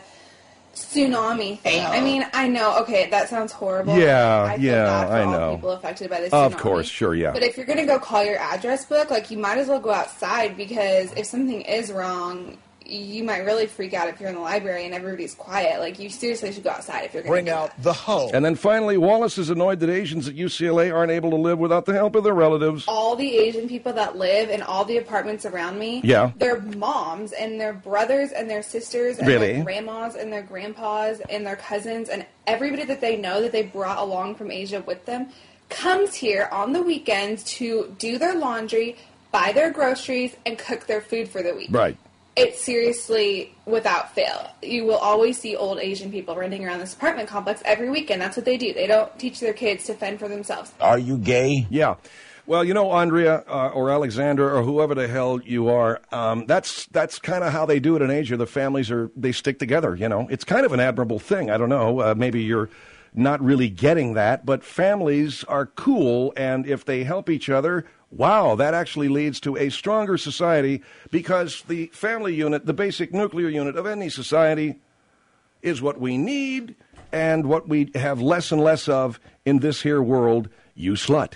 tsunami thing. I mean, I know, okay, that sounds horrible. Yeah, I feel bad for I all know. people affected by the tsunami. Of course, sure, yeah. But if you're going to go call your address book, like, you might as well go outside, because if something is wrong, you might really freak out if you're in the library and everybody's quiet. Like, you seriously should go outside if you're going to bring out the hoe. And then finally, Wallace is annoyed that Asians at UCLA aren't able to live without the help of their relatives. All the Asian people that live in all the apartments around me, their moms and their brothers and their sisters and their grandmas and their grandpas and their cousins and everybody that they know that they brought along from Asia with them comes here on the weekends to do their laundry, buy their groceries, and cook their food for the week. Right. It's seriously, without fail, you will always see old Asian people running around this apartment complex every weekend. That's what they do. They don't teach their kids to fend for themselves. Are you gay? Yeah. Well, you know, Andrea or Alexander or whoever the hell you are, that's kind of how they do it in Asia. The families they stick together, you know. It's kind of an admirable thing. I don't know. Maybe you're not really getting that, but families are cool, and if they help each other, wow, that actually leads to a stronger society, because the family unit, the basic nuclear unit of any society, is what we need and what we have less and less of in this here world, you slut.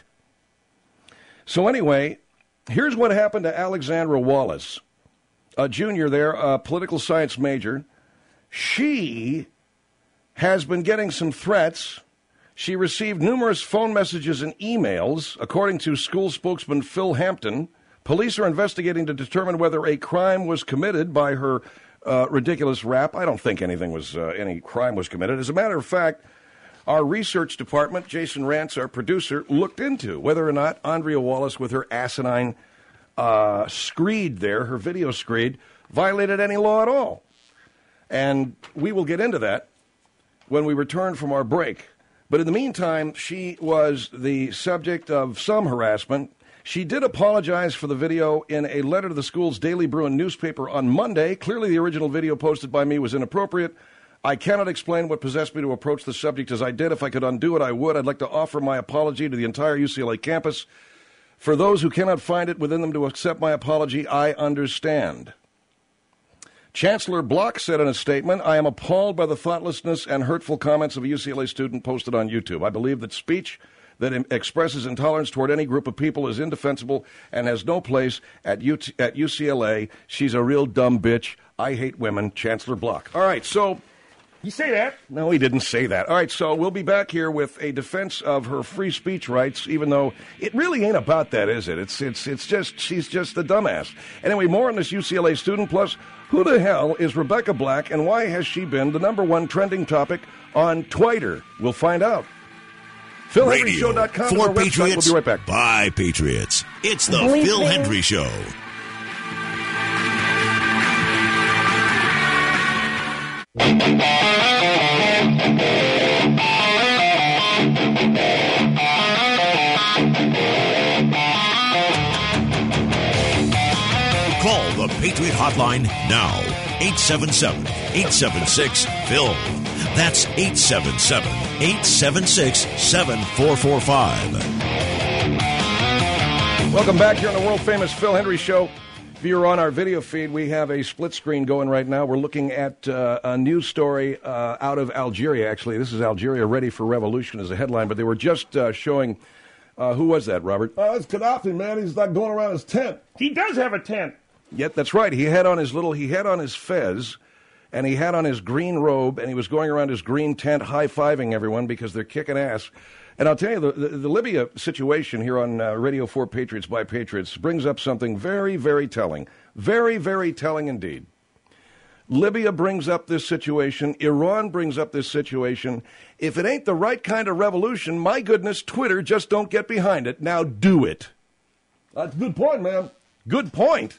So anyway, here's what happened to Alexandra Wallace, a junior there, a political science major. She has been getting some threats. She received numerous phone messages and emails. According to school spokesman Phil Hampton, police are investigating to determine whether a crime was committed by her ridiculous rap. I don't think any crime was committed. As a matter of fact, our research department, Jason Rantz, our producer, looked into whether or not Andrea Wallace, with her asinine screed there, her video screed, violated any law at all. And we will get into that when we return from our break. But in the meantime, she was the subject of some harassment. She did apologize for the video in a letter to the school's Daily Bruin newspaper on Monday. Clearly, the original video posted by me was inappropriate. I cannot explain what possessed me to approach the subject as I did. If I could undo it, I would. I'd like to offer my apology to the entire UCLA campus. For those who cannot find it within them to accept my apology, I understand. Chancellor Block said in a statement, I am appalled by the thoughtlessness and hurtful comments of a UCLA student posted on YouTube. I believe that speech that expresses intolerance toward any group of people is indefensible and has no place at UCLA. She's a real dumb bitch. I hate women. Chancellor Block. All right, so... You say that? No, he didn't say that. All right, so we'll be back here with a defense of her free speech rights, even though it really ain't about that, is it? It's just, she's just a dumbass. Anyway, more on this UCLA student, plus who the hell is Rebecca Black, and why has she been the #1 trending topic on Twitter? We'll find out. PhilHenryShow.com for Patriots. We'll be right back. By Patriots. It's the Phil Hendry Show. Call the Patriot Hotline now. 877-876-PHIL. That's 877-876-7445. Welcome back here on the world-famous Phil Hendry Show. If you're on our video feed, we have a split screen going right now. We're looking at a news story out of Algeria, actually. This is Algeria ready for revolution as a headline, but they were just showing... who was that, Robert? It's Gaddafi, man. He's like going around his tent. He does have a tent. Yep, that's right. He had on his fez, and he had on his green robe, and he was going around his green tent high-fiving everyone because they're kicking ass. And I'll tell you, the Libya situation here on Radio 4 Patriots by Patriots brings up something very, very telling. Very, very telling indeed. Libya brings up this situation. Iran brings up this situation. If it ain't the right kind of revolution, my goodness, Twitter, just don't get behind it. Now do it. That's a good point, man. Good point.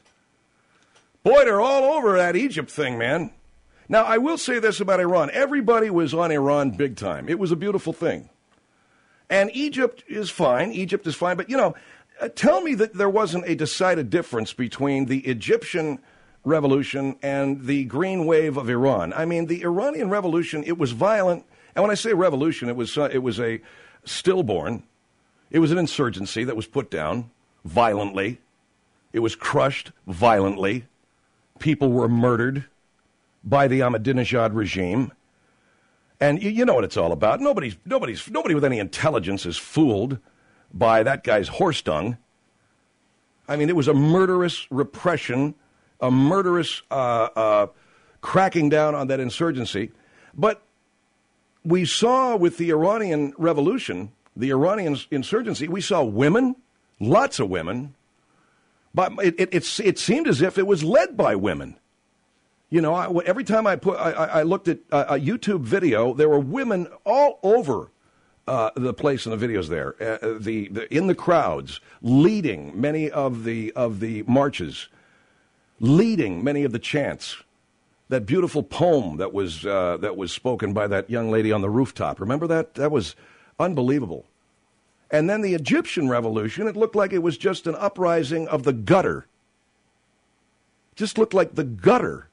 Boy, they're all over that Egypt thing, man. Now, I will say this about Iran. Everybody was on Iran big time. It was a beautiful thing. And Egypt is fine. But, tell me that there wasn't a decided difference between the Egyptian revolution and the green wave of Iran. I mean, the Iranian revolution, it was violent. And when I say revolution, it was a stillborn. It was an insurgency that was put down violently. It was crushed violently. People were murdered by the Ahmadinejad regime. And you know what it's all about. Nobody with any intelligence is fooled by that guy's horse dung. I mean, it was a murderous repression, a murderous cracking down on that insurgency. But we saw with the Iranian revolution, the Iranian insurgency, we saw women, lots of women, but it seemed as if it was led by women. You know, every time I looked at a YouTube video, there were women all over the place in the videos there, in the crowds, leading many of the marches, leading many of the chants. That beautiful poem that was spoken by that young lady on the rooftop. Remember that? That was unbelievable. And then the Egyptian revolution, it looked like it was just an uprising of the gutter. Just looked like the gutter.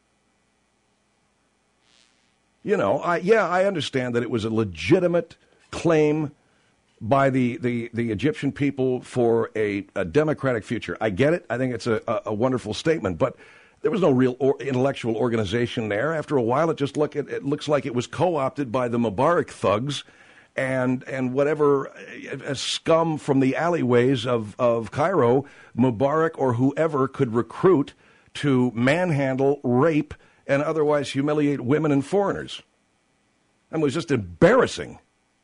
You know, I understand that it was a legitimate claim by the Egyptian people for a democratic future. I get it. I think it's a wonderful statement. But there was no real intellectual organization there. After a while, it looks like it was co-opted by the Mubarak thugs and whatever scum from the alleyways of Cairo, Mubarak or whoever could recruit to manhandle, rape, and otherwise humiliate women and foreigners. It was just embarrassing.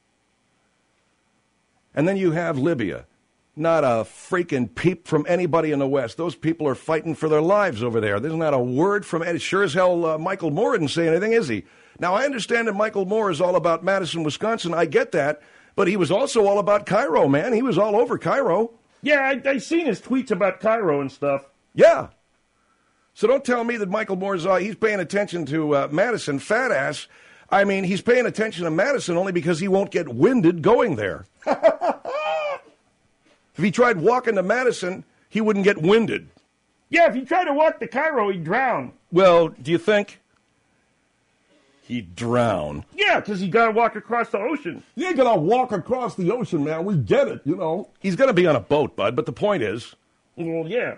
And then you have Libya. Not a freaking peep from anybody in the West. Those people are fighting for their lives over there. There's not a word from Eddie. Sure as hell Michael Moore didn't say anything, is he? Now, I understand that Michael Moore is all about Madison, Wisconsin. I get that. But he was also all about Cairo, man. He was all over Cairo. Yeah, I seen his tweets about Cairo and stuff. Yeah. So don't tell me that Michael Moore's he's paying attention to Madison, fat ass. I mean, he's paying attention to Madison only because he won't get winded going there. If he tried walking to Madison, he wouldn't get winded. Yeah, if he tried to walk to Cairo, he'd drown. Well, do you think? He'd drown. Yeah, because you got to walk across the ocean. You got to walk across the ocean, man. We get it, you know. He's going to be on a boat, bud, but the point is... Well, yeah.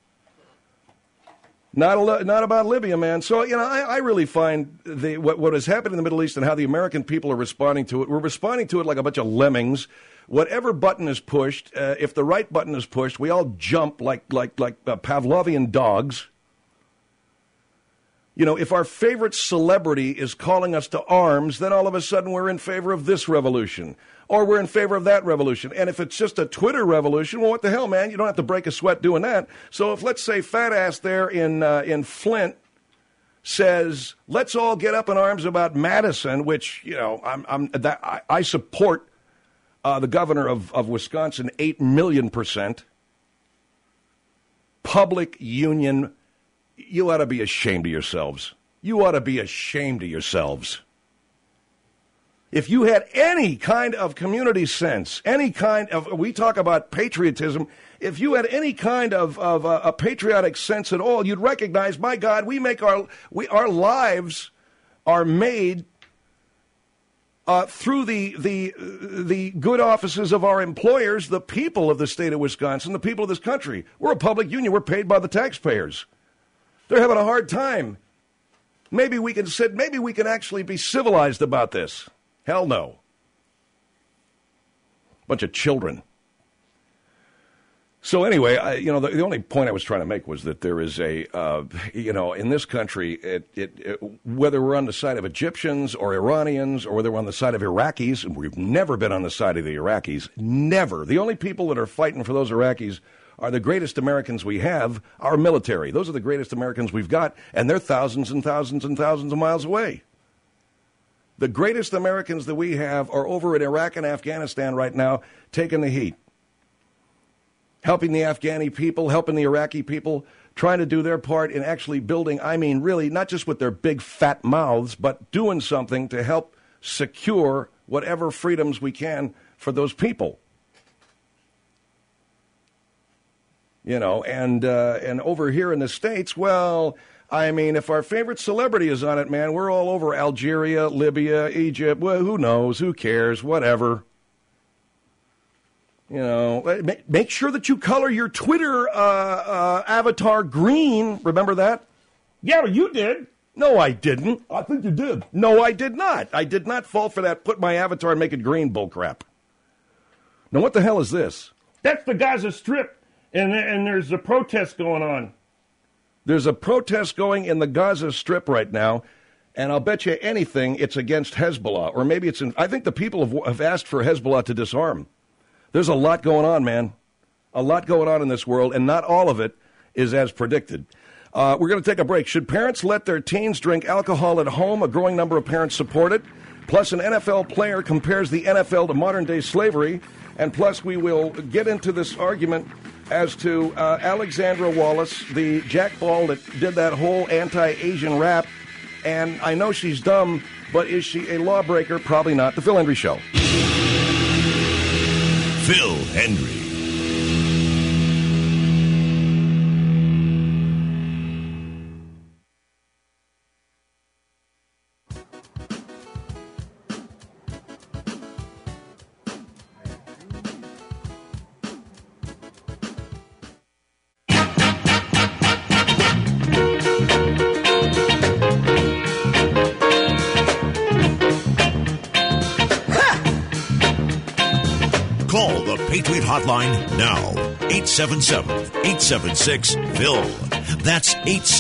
Not about Libya, man. So, you know, I really find what has happened in the Middle East and how the American people are responding to it. We're responding to it like a bunch of lemmings. Whatever button is pushed, if the right button is pushed, we all jump like Pavlovian dogs. You know, if our favorite celebrity is calling us to arms, then all of a sudden we're in favor of this revolution. Or we're in favor of that revolution. And if it's just a Twitter revolution, well, what the hell, man? You don't have to break a sweat doing that. So if, let's say, fat ass there in Flint says, let's all get up in arms about Madison, which, you know, I support the governor of Wisconsin 8,000,000%. Public union. You ought to be ashamed of yourselves. You ought to be ashamed of yourselves. If you had any kind of community sense, any kind of, we talk about patriotism, if you had any kind of a patriotic sense at all, you'd recognize, my God, our lives are made through the good offices of our employers, the people of the state of Wisconsin, the people of this country. We're a public union. We're paid by the taxpayers. They're having a hard time. Maybe we can actually be civilized about this. Hell no. Bunch of children. So anyway, the only point I was trying to make was that there is in this country, whether we're on the side of Egyptians or Iranians or whether we're on the side of Iraqis, and we've never been on the side of the Iraqis, never. The only people that are fighting for those Iraqis are the greatest Americans we have, our military. Those are the greatest Americans we've got, and they're thousands and thousands and thousands of miles away. The greatest Americans that we have are over in Iraq and Afghanistan right now, taking the heat. Helping the Afghani people, helping the Iraqi people, trying to do their part in actually building, really, not just with their big fat mouths, but doing something to help secure whatever freedoms we can for those people. You know, and over here in the States, well, if our favorite celebrity is on it, man, we're all over Algeria, Libya, Egypt. Well, who knows? Who cares? Whatever. You know, make sure that you color your Twitter avatar green. Remember that? Yeah, but you did. No, I didn't. I think you did. No, I did not. I did not fall for that put my avatar and make it green bullcrap. Now, what the hell is this? That's the Gaza Strip, and there's a protest going on. There's a protest going in the Gaza Strip right now, and I'll bet you anything it's against Hezbollah, or maybe I think the people have asked for Hezbollah to disarm. There's a lot going on, man. A lot going on in this world, and not all of it is as predicted. We're going to take a break. Should parents let their teens drink alcohol at home? A growing number of parents support it. Plus, an NFL player compares the NFL to modern-day slavery. And plus, we will get into this argument as to Alexandra Wallace, the jackball that did that whole anti-Asian rap. And I know she's dumb, but is she a lawbreaker? Probably not. The Phil Hendrie Show. Phil Hendrie. Call the Patriot Hotline now. 877-876-PHIL. That's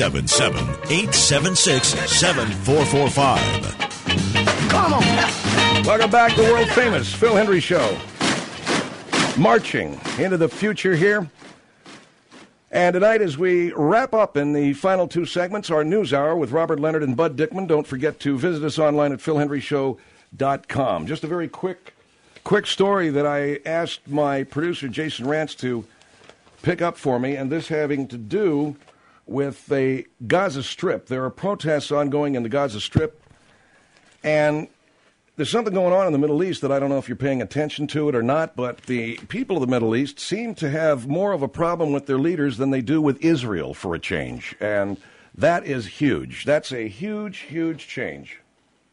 877-876-7445. Come on. Welcome back to the world famous Phil Hendrie Show. Marching into the future here. And tonight, as we wrap up in the final two segments, our news hour with Robert Leonard and Bud Dickman. Don't forget to visit us online at philhendrieshow.com. Just a very quick story that I asked my producer, Jason Rantz, to pick up for me, and this having to do with the Gaza Strip. There are protests ongoing in the Gaza Strip, and there's something going on in the Middle East that I don't know if you're paying attention to it or not, but the people of the Middle East seem to have more of a problem with their leaders than they do with Israel, for a change, and that is huge. That's a huge, huge change.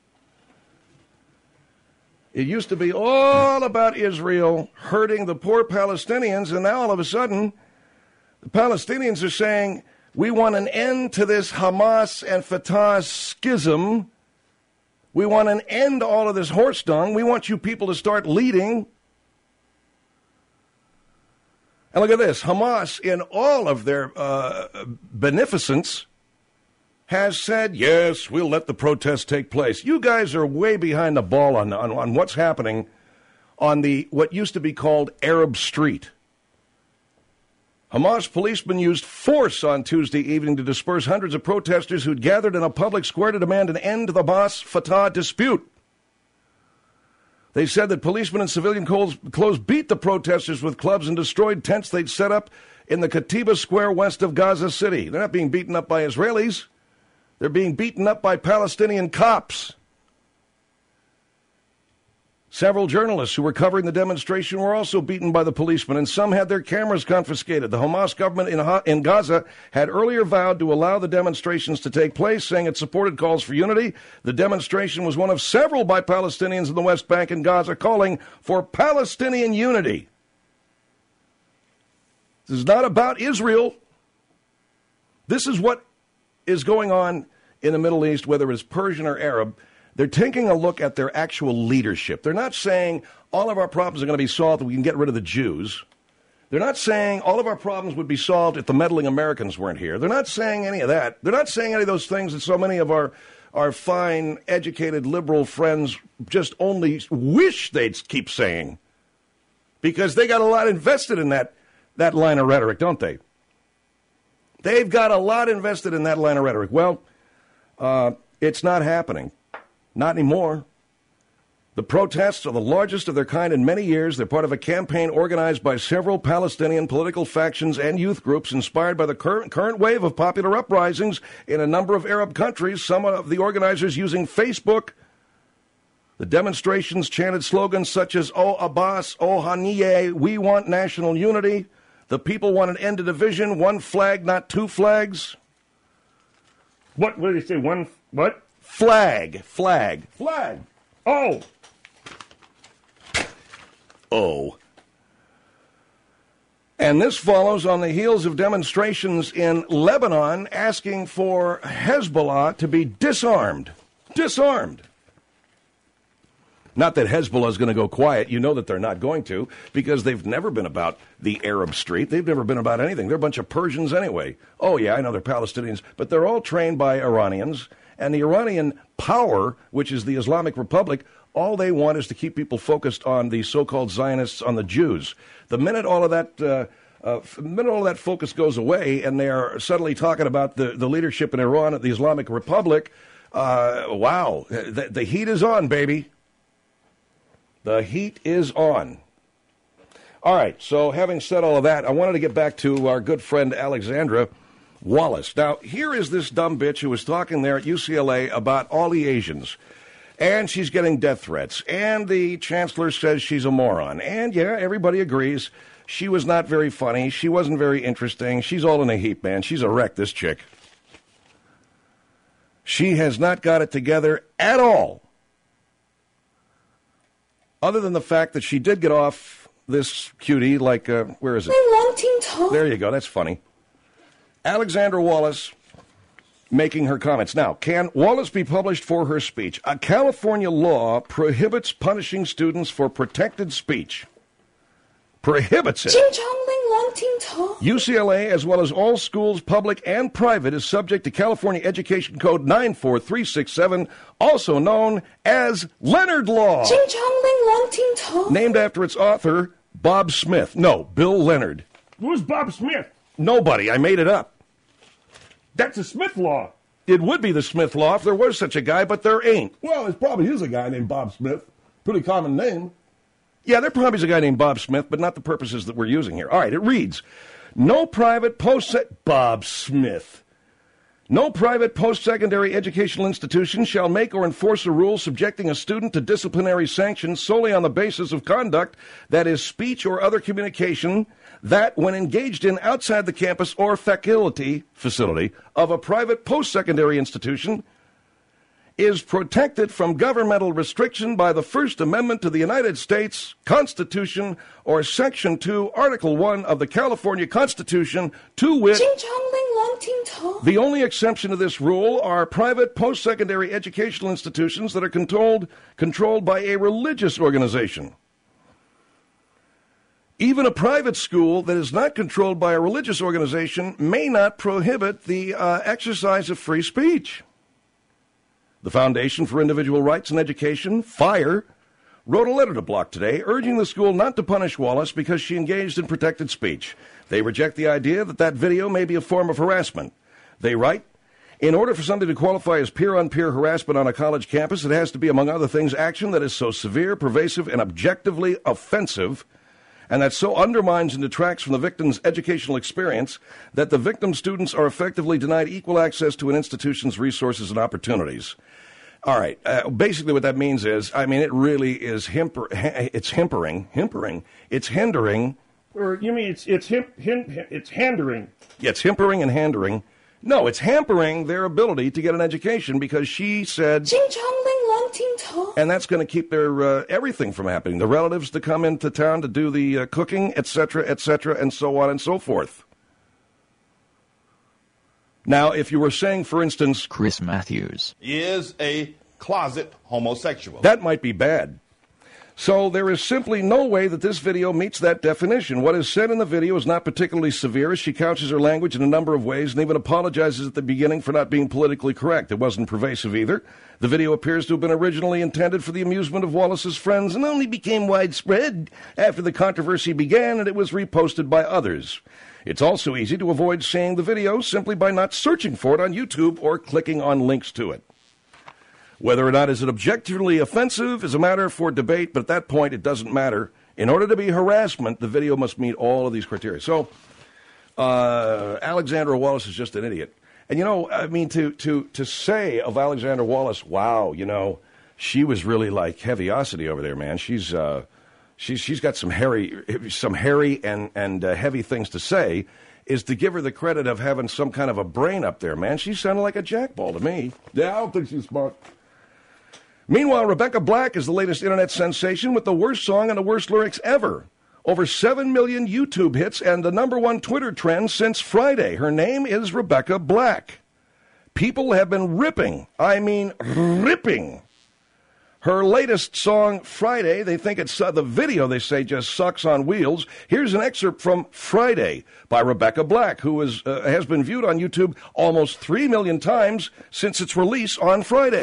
It used to be all about Israel hurting the poor Palestinians, and now all of a sudden, the Palestinians are saying, we want an end to this Hamas and Fatah schism. We want an end to all of this horse dung. We want you people to start leading. And look at this. Hamas, in all of their beneficence, has said, yes, we'll let the protests take place. You guys are way behind the ball on what's happening on what used to be called Arab Street. Hamas policemen used force on Tuesday evening to disperse hundreds of protesters who'd gathered in a public square to demand an end to the Hamas-Fatah dispute. They said that policemen in civilian clothes beat the protesters with clubs and destroyed tents they'd set up in the Katiba Square west of Gaza City. They're not being beaten up by Israelis. They're being beaten up by Palestinian cops. Several journalists who were covering the demonstration were also beaten by the policemen, and some had their cameras confiscated. The Hamas government in Gaza had earlier vowed to allow the demonstrations to take place, saying it supported calls for unity. The demonstration was one of several by Palestinians in the West Bank and Gaza calling for Palestinian unity. This is not about Israel. This is what is going on in the Middle East, whether it's Persian or Arab. They're taking a look at their actual leadership. They're not saying all of our problems are going to be solved if we can get rid of the Jews. They're not saying all of our problems would be solved if the meddling Americans weren't here. They're not saying any of that. They're not saying any of those things that so many of our fine, educated, liberal friends just only wish they'd keep saying. Because they got a lot invested in that line of rhetoric, don't they? They've got a lot invested in that line of rhetoric. Well, it's not happening. Not anymore. The protests are the largest of their kind in many years. They're part of a campaign organized by several Palestinian political factions and youth groups inspired by the current wave of popular uprisings in a number of Arab countries, some of the organizers using Facebook. The demonstrations chanted slogans such as, "O Abbas, O Haniyeh, we want national unity. The people want an end to division, one flag, not two flags." What did they say? One, what? Flag. Oh. And this follows on the heels of demonstrations in Lebanon asking for Hezbollah to be disarmed. Disarmed. Not that Hezbollah is going to go quiet. You know that they're not going to, because they've never been about the Arab Street. They've never been about anything. They're a bunch of Persians anyway. Oh, yeah, I know they're Palestinians, but they're all trained by Iranians. And the Iranian power, which is the Islamic Republic, all they want is to keep people focused on the so-called Zionists, on the Jews. The minute all of that focus goes away and they are suddenly talking about the leadership in Iran, the Islamic Republic, wow, the heat is on, baby. The heat is on. All right, so having said all of that, I wanted to get back to our good friend Alexandra Wallace. Now, here is this dumb bitch who was talking there at UCLA about all the Asians. And she's getting death threats. And the chancellor says she's a moron. And, yeah, everybody agrees. She was not very funny. She wasn't very interesting. She's all in a heap, man. She's a wreck, this chick. She has not got it together at all. Other than the fact that she did get off this cutie, like, where is it? Long Ting Tong. There you go. That's funny. Alexandra Wallace making her comments. Now, can Wallace be published for her speech? A California law prohibits punishing students for protected speech. Prohibits it. Ching Chong Ling Long Ting Tong. UCLA, as well as all schools, public and private, is subject to California Education Code 94367, also known as Leonard Law. Ching Chong Ling Long Ting Tong. Named after its author, Bob Smith. No, Bill Leonard. Who's Bob Smith? Nobody. I made it up. That's a Smith Law. It would be the Smith Law if there was such a guy, but there ain't. Well, it probably is a guy named Bob Smith. Pretty common name. Yeah, there probably is a guy named Bob Smith, but not the purposes that we're using here. All right, it reads, no private Bob Smith. No private post-secondary educational institution shall make or enforce a rule subjecting a student to disciplinary sanctions solely on the basis of conduct that is speech or other communication that, when engaged in outside the campus or facility of a private post-secondary institution, is protected from governmental restriction by the First Amendment to the United States Constitution or Section 2, Article 1 of the California Constitution, to wit, Ching chong ling long ting tong. The only exception to this rule are private post-secondary educational institutions that are controlled by a religious organization. Even a private school that is not controlled by a religious organization may not prohibit the exercise of free speech. The Foundation for Individual Rights and Education, FIRE, wrote a letter to Block today urging the school not to punish Wallace because she engaged in protected speech. They reject the idea that that video may be a form of harassment. They write, in order for something to qualify as peer-on-peer harassment on a college campus, it has to be, among other things, action that is so severe, pervasive, and objectively offensive, and that so undermines and detracts from the victim's educational experience that the victim's students are effectively denied equal access to an institution's resources and opportunities. All right. Basically what that means is, it really is it's hindering. Or you mean it's hindering? Yeah, it's himpering and hindering. No, it's hampering their ability to get an education because she said... Ching chong ling long ting tong. And that's going to keep their everything from happening. The relatives to come into town to do the cooking, et cetera, and so on and so forth. Now, if you were saying, for instance... Chris Matthews is a closet homosexual. That might be bad. So there is simply no way that this video meets that definition. What is said in the video is not particularly severe, as she couches her language in a number of ways and even apologizes at the beginning for not being politically correct. It wasn't pervasive either. The video appears to have been originally intended for the amusement of Wallace's friends and only became widespread after the controversy began and it was reposted by others. It's also easy to avoid seeing the video simply by not searching for it on YouTube or clicking on links to it. Whether or not is it objectively offensive is a matter for debate, but at that point it doesn't matter. In order to be harassment, the video must meet all of these criteria. So, Alexandra Wallace is just an idiot. And, to say of Alexandra Wallace, wow, she was really like heaviosity over there, man. She's got some hairy and heavy things to say, is to give her the credit of having some kind of a brain up there, man. She sounded like a jackball to me. Yeah, I don't think she's smart. Meanwhile, Rebecca Black is the latest internet sensation with the worst song and the worst lyrics ever. Over 7 million YouTube hits and the #1 Twitter trend since Friday. Her name is Rebecca Black. People have been ripping her latest song, Friday. They think it's the video, they say, just sucks on wheels. Here's an excerpt from Friday by Rebecca Black, who has been viewed on YouTube almost 3 million times since its release on Friday.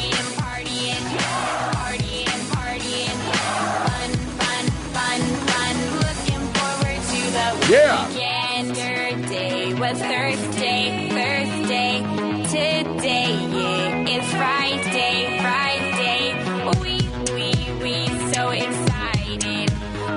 Yeah. Yesterday was Thursday. Today it's Friday. We so excited.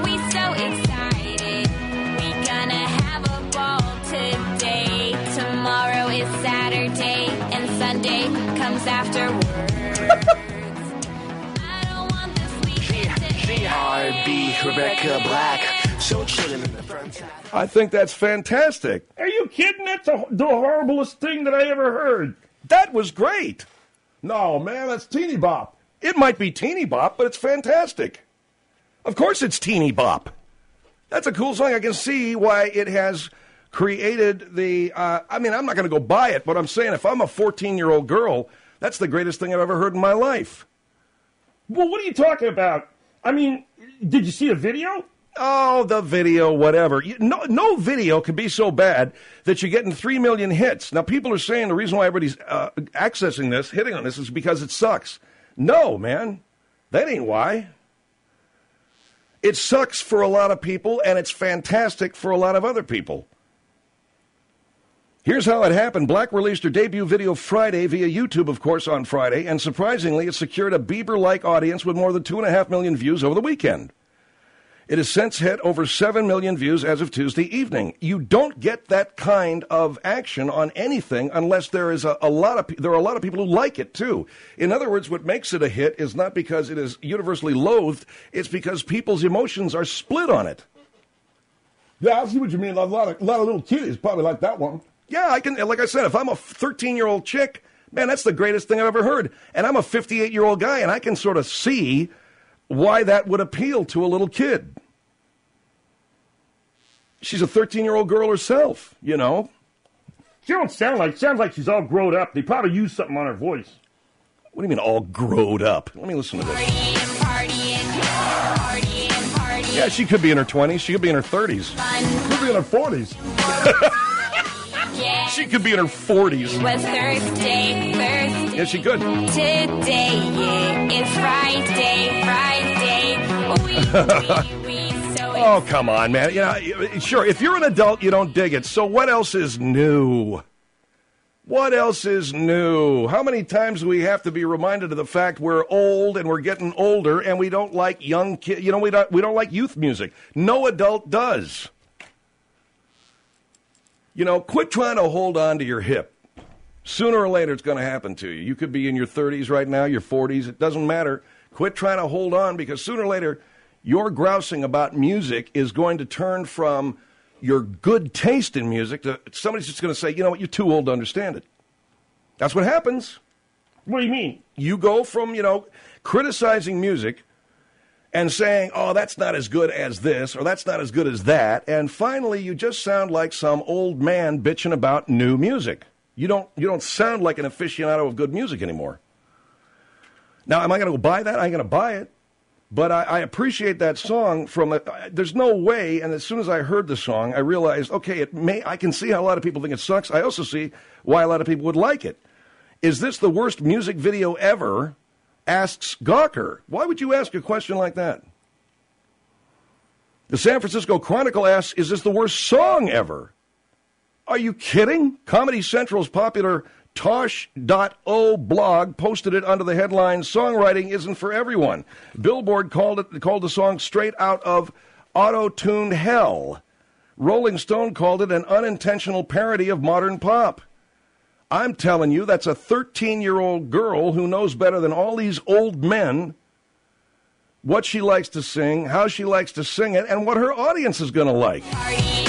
We gonna have a ball today. Tomorrow is Saturday and Sunday comes afterwards. I don't want this weekend to CRB Rebecca Black. So chilling in the front. I think that's fantastic. Are you kidding? That's the horriblest thing that I ever heard. That was great. No, man, that's teeny bop. It might be teeny bop, but it's fantastic. Of course it's teeny bop. That's a cool song. I can see why it has created the... I'm not going to go buy it, but I'm saying if I'm a 14-year-old girl, that's the greatest thing I've ever heard in my life. Well, what are you talking about? Did you see a video? Oh, the video, whatever. No video can be so bad that you're getting 3 million hits. Now, people are saying the reason why everybody's accessing this, hitting on this, is because it sucks. No, man. That ain't why. It sucks for a lot of people, and it's fantastic for a lot of other people. Here's how it happened. Black released her debut video Friday via YouTube, of course, on Friday, and surprisingly, it secured a Bieber-like audience with more than 2.5 million views over the weekend. It has since hit over 7 million views as of Tuesday evening. You don't get that kind of action on anything unless there is there are a lot of people who like it too. In other words, what makes it a hit is not because it is universally loathed, it's because people's emotions are split on it. Yeah, I see what you mean. A lot of little kiddies probably like that one. Yeah, I can. Like I said, if I'm a 13-year-old chick, Man, that's the greatest thing I've ever heard. And I'm a 58-year-old guy, and I can sort of see why that would appeal to a little kid. She's a 13-year-old girl herself, you know. She don't sound like she's all growed up. They probably used something on her voice. What do you mean all growed up? Let me listen to this. Partying. Yeah, she could be in her 20s. She could be in her 30s. She could be in her 40s. Yeah. She could be in her 40s. It was Thursday. Yeah, she could. Today, yeah, it's Friday. Oh, come on, man. You know, sure, if you're an adult, you don't dig it. So what else is new? What else is new? How many times do we have to be reminded of the fact we're old and we're getting older and we don't like young kids? You know, we don't like youth music. No adult does. You know, quit trying to hold on to your hip. Sooner or later, it's going to happen to you. You could be in your 30s right now, your 40s. It doesn't matter. Quit trying to hold on, because sooner or later, your grousing about music is going to turn from your good taste in music to somebody's just going to say, you know what, you're too old to understand it. That's what happens. What do you mean? You go from, you know, criticizing music and saying, oh, that's not as good as this, or that's not as good as that, and finally you just sound like some old man bitching about new music. You don't sound like an aficionado of good music anymore. Now, am I going to go buy that? I ain't going to buy it. But I appreciate that song there's no way, and as soon as I heard the song, I realized, okay, I can see how a lot of people think it sucks. I also see why a lot of people would like it. Is this the worst music video ever? Asks Gawker. Why would you ask a question like that? The San Francisco Chronicle asks, is this the worst song ever? Are you kidding? Comedy Central's popular Tosh.o blog posted it under the headline, Songwriting Isn't for Everyone. Billboard called the song straight out of auto-tuned hell. Rolling Stone called it an unintentional parody of modern pop. I'm telling you, that's a 13-year-old girl who knows better than all these old men what she likes to sing, how she likes to sing it, and what her audience is going to like. Partying.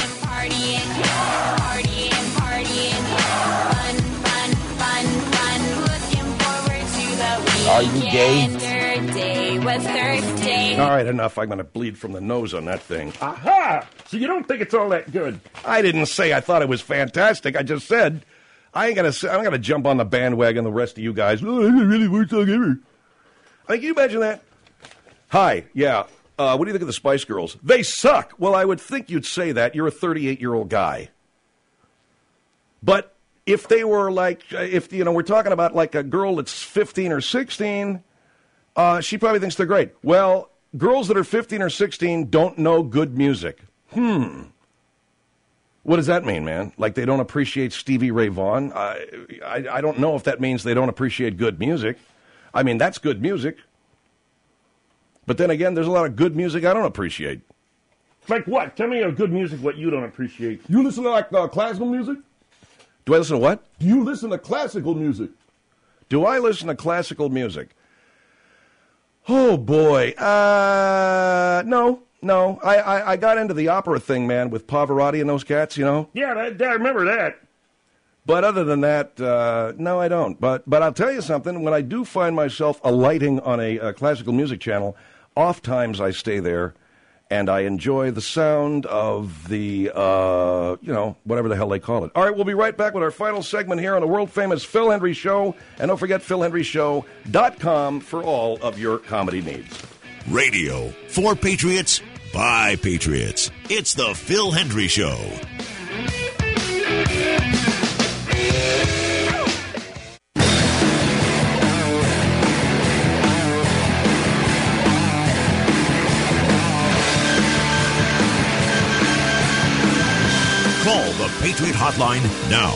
Are you gay? Was Thursday. All right, enough. I'm going to bleed from the nose on that thing. Aha! So you don't think it's all that good? I didn't say I thought it was fantastic. I just said I'm going to jump on the bandwagon. The rest of you guys, oh, it's the really worst song ever. I mean, can you imagine that? Hi, yeah. What do you think of the Spice Girls? They suck. Well, I would think you'd say that. You're a 38-year-old guy. But if they were like, we're talking about like a girl that's 15 or 16, she probably thinks they're great. Well, girls that are 15 or 16 don't know good music. What does that mean, man? Like they don't appreciate Stevie Ray Vaughan? I don't know if that means they don't appreciate good music. I mean, that's good music. But then again, there's a lot of good music I don't appreciate. Like what? Tell me a good music what you don't appreciate. You listen to like classical music? Do I listen to what? Do you listen to classical music? Do I listen to classical music? Oh, boy. No. I got into the opera thing, man, with Pavarotti and those cats, you know? Yeah, I remember that. But other than that, no, I don't. But I'll tell you something. When I do find myself alighting on a classical music channel, oftentimes I stay there and I enjoy the sound of the, whatever the hell they call it. All right, we'll be right back with our final segment here on the world-famous Phil Hendrie Show. And don't forget, PhilHendrieShow.com for all of your comedy needs. Radio for Patriots by Patriots. It's the Phil Hendrie Show. Call the Patriot Hotline now.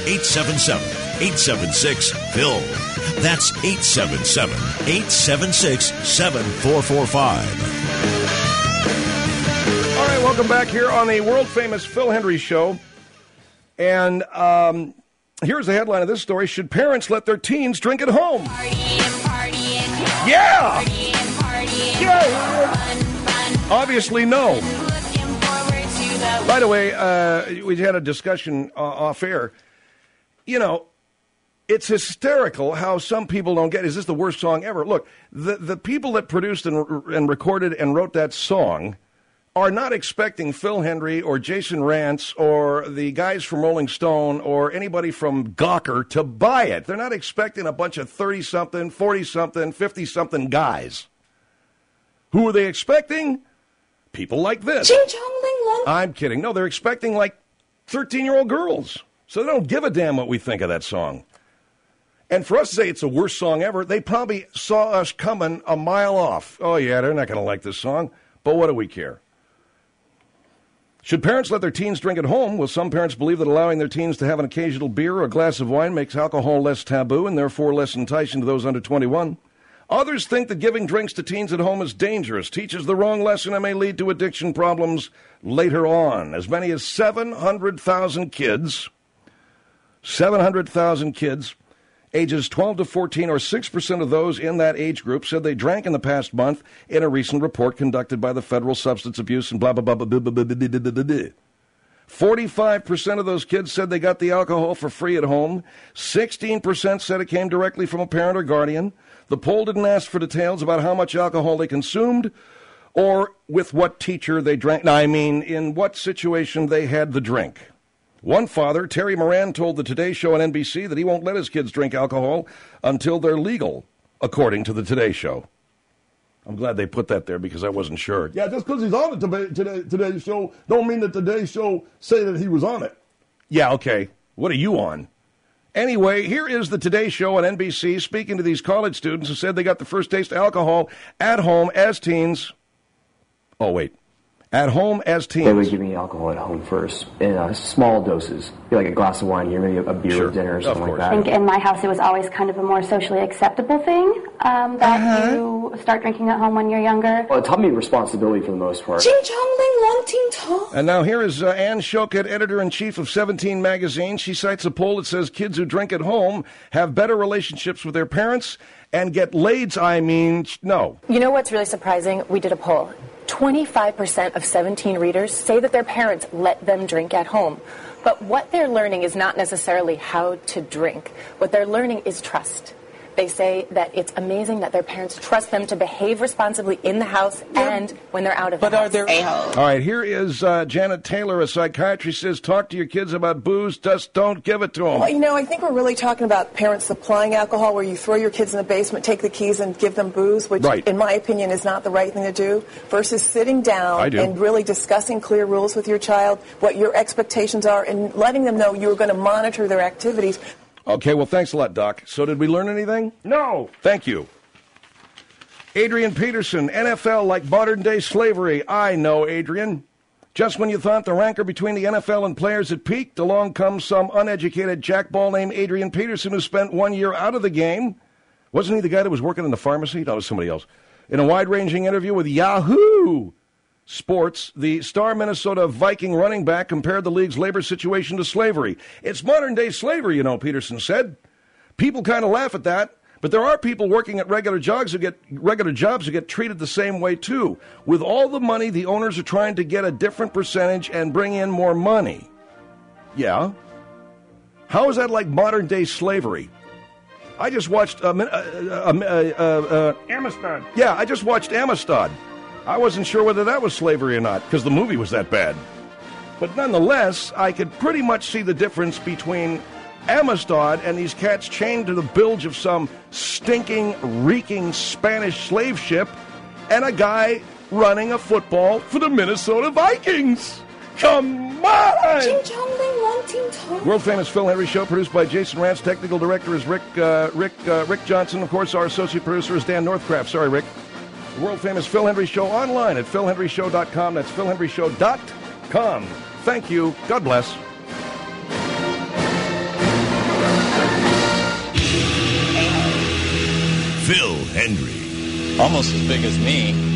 877-876-PHIL. That's 877-876-7445. All right, welcome back here on the world-famous Phil Hendrie Show. And here's the headline of this story. Should parents let their teens drink at home? Partying. Yeah! Fun. Obviously, no. By the way, we had a discussion off air. You know, It's hysterical how some people don't get, is this the worst song ever? Look, the people that produced and recorded and wrote that song are not expecting Phil Hendrie or Jason Rantz or the guys from Rolling Stone or anybody from Gawker to buy it. They're not expecting a bunch of 30-something, 40-something, 50-something guys. Who are they expecting? People like this. Ching chong ling long. I'm kidding. No, they're expecting like 13-year-old girls. So they don't give a damn what we think of that song. And for us to say it's the worst song ever, they probably saw us coming a mile off. Oh, yeah, they're not going to like this song. But what do we care? Should parents let their teens drink at home? Well, some parents believe that allowing their teens to have an occasional beer or a glass of wine makes alcohol less taboo and therefore less enticing to those under 21. Others think that giving drinks to teens at home is dangerous, teaches the wrong lesson, and may lead to addiction problems later on. As many as 700,000 kids, ages 12 to 14, or 6% of those in that age group, said they drank in the past month in a recent report conducted by the Federal Substance Abuse and blah, blah, blah, blah, blah, blah, blah, blah, blah, blah, blah. 45% of those kids said they got the alcohol for free at home. 16% said it came directly from a parent or guardian. The poll didn't ask for details about how much alcohol they consumed or with what teacher they drank. Now, I mean, in what situation they had the drink. One father, Terry Moran, told the Today Show on NBC that he won't let his kids drink alcohol until they're legal, according to the Today Show. I'm glad they put that there because I wasn't sure. Yeah, just because he's on the Today Show don't mean that Today Show say that he was on it. Yeah, okay. What are you on? Anyway, here is the Today Show on NBC speaking to these college students who said they got the first taste of alcohol at home as teens. Oh, wait. At home as teens. They would give me alcohol at home first in small doses, like a glass of wine here, maybe a beer with dinner or something like that. I think in my house it was always kind of a more socially acceptable thing that you start drinking at home when you're younger. Well, it taught me responsibility for the most part. Ching chong ling long ting tong. And now here is Ann Shoket, editor-in-chief of 17 magazine. She cites a poll that says kids who drink at home have better relationships with their parents and get laids, no. You know what's really surprising? We did a poll. 25% of 17 readers say that their parents let them drink at home. But what they're learning is not necessarily how to drink. What they're learning is trust. They say that it's amazing that their parents trust them to behave responsibly in the house and when they're out of the house. But are there a-holes? All right, here is Janet Taylor, a psychiatrist, says, talk to your kids about booze, just don't give it to them. Well, I think we're really talking about parents supplying alcohol where you throw your kids in the basement, take the keys, and give them booze, which, in my opinion, is not the right thing to do, versus sitting down and really discussing clear rules with your child, what your expectations are, and letting them know you're going to monitor their activities. Okay, well, thanks a lot, Doc. So did we learn anything? No. Thank you. Adrian Peterson, NFL like modern-day slavery. I know, Adrian. Just when you thought the rancor between the NFL and players had peaked, along comes some uneducated jackball named Adrian Peterson who spent 1 year out of the game. Wasn't he the guy that was working in the pharmacy? No, it was somebody else. In a wide-ranging interview with Yahoo Sports, the star Minnesota Viking running back compared the league's labor situation to slavery. It's modern-day slavery, Peterson said. People kind of laugh at that, but there are people working at regular jobs who get treated the same way, too. With all the money, the owners are trying to get a different percentage and bring in more money. Yeah. How is that like modern-day slavery? I just watched Amistad. Yeah, I just watched Amistad. I wasn't sure whether that was slavery or not, because the movie was that bad. But nonetheless, I could pretty much see the difference between Amistad and these cats chained to the bilge of some stinking, reeking Spanish slave ship and a guy running a football for the Minnesota Vikings. Come on! Ching chong ling long ting tong. World-famous Phil Hendrie Show, produced by Jason Rantz. Technical director is Rick Johnson. Of course, our associate producer is Dan Northcraft. Sorry, Rick. The world-famous Phil Hendrie Show online at philhendrieshow.com. That's philhendrieshow.com. Thank you. God bless. Phil Hendrie. Almost as big as me.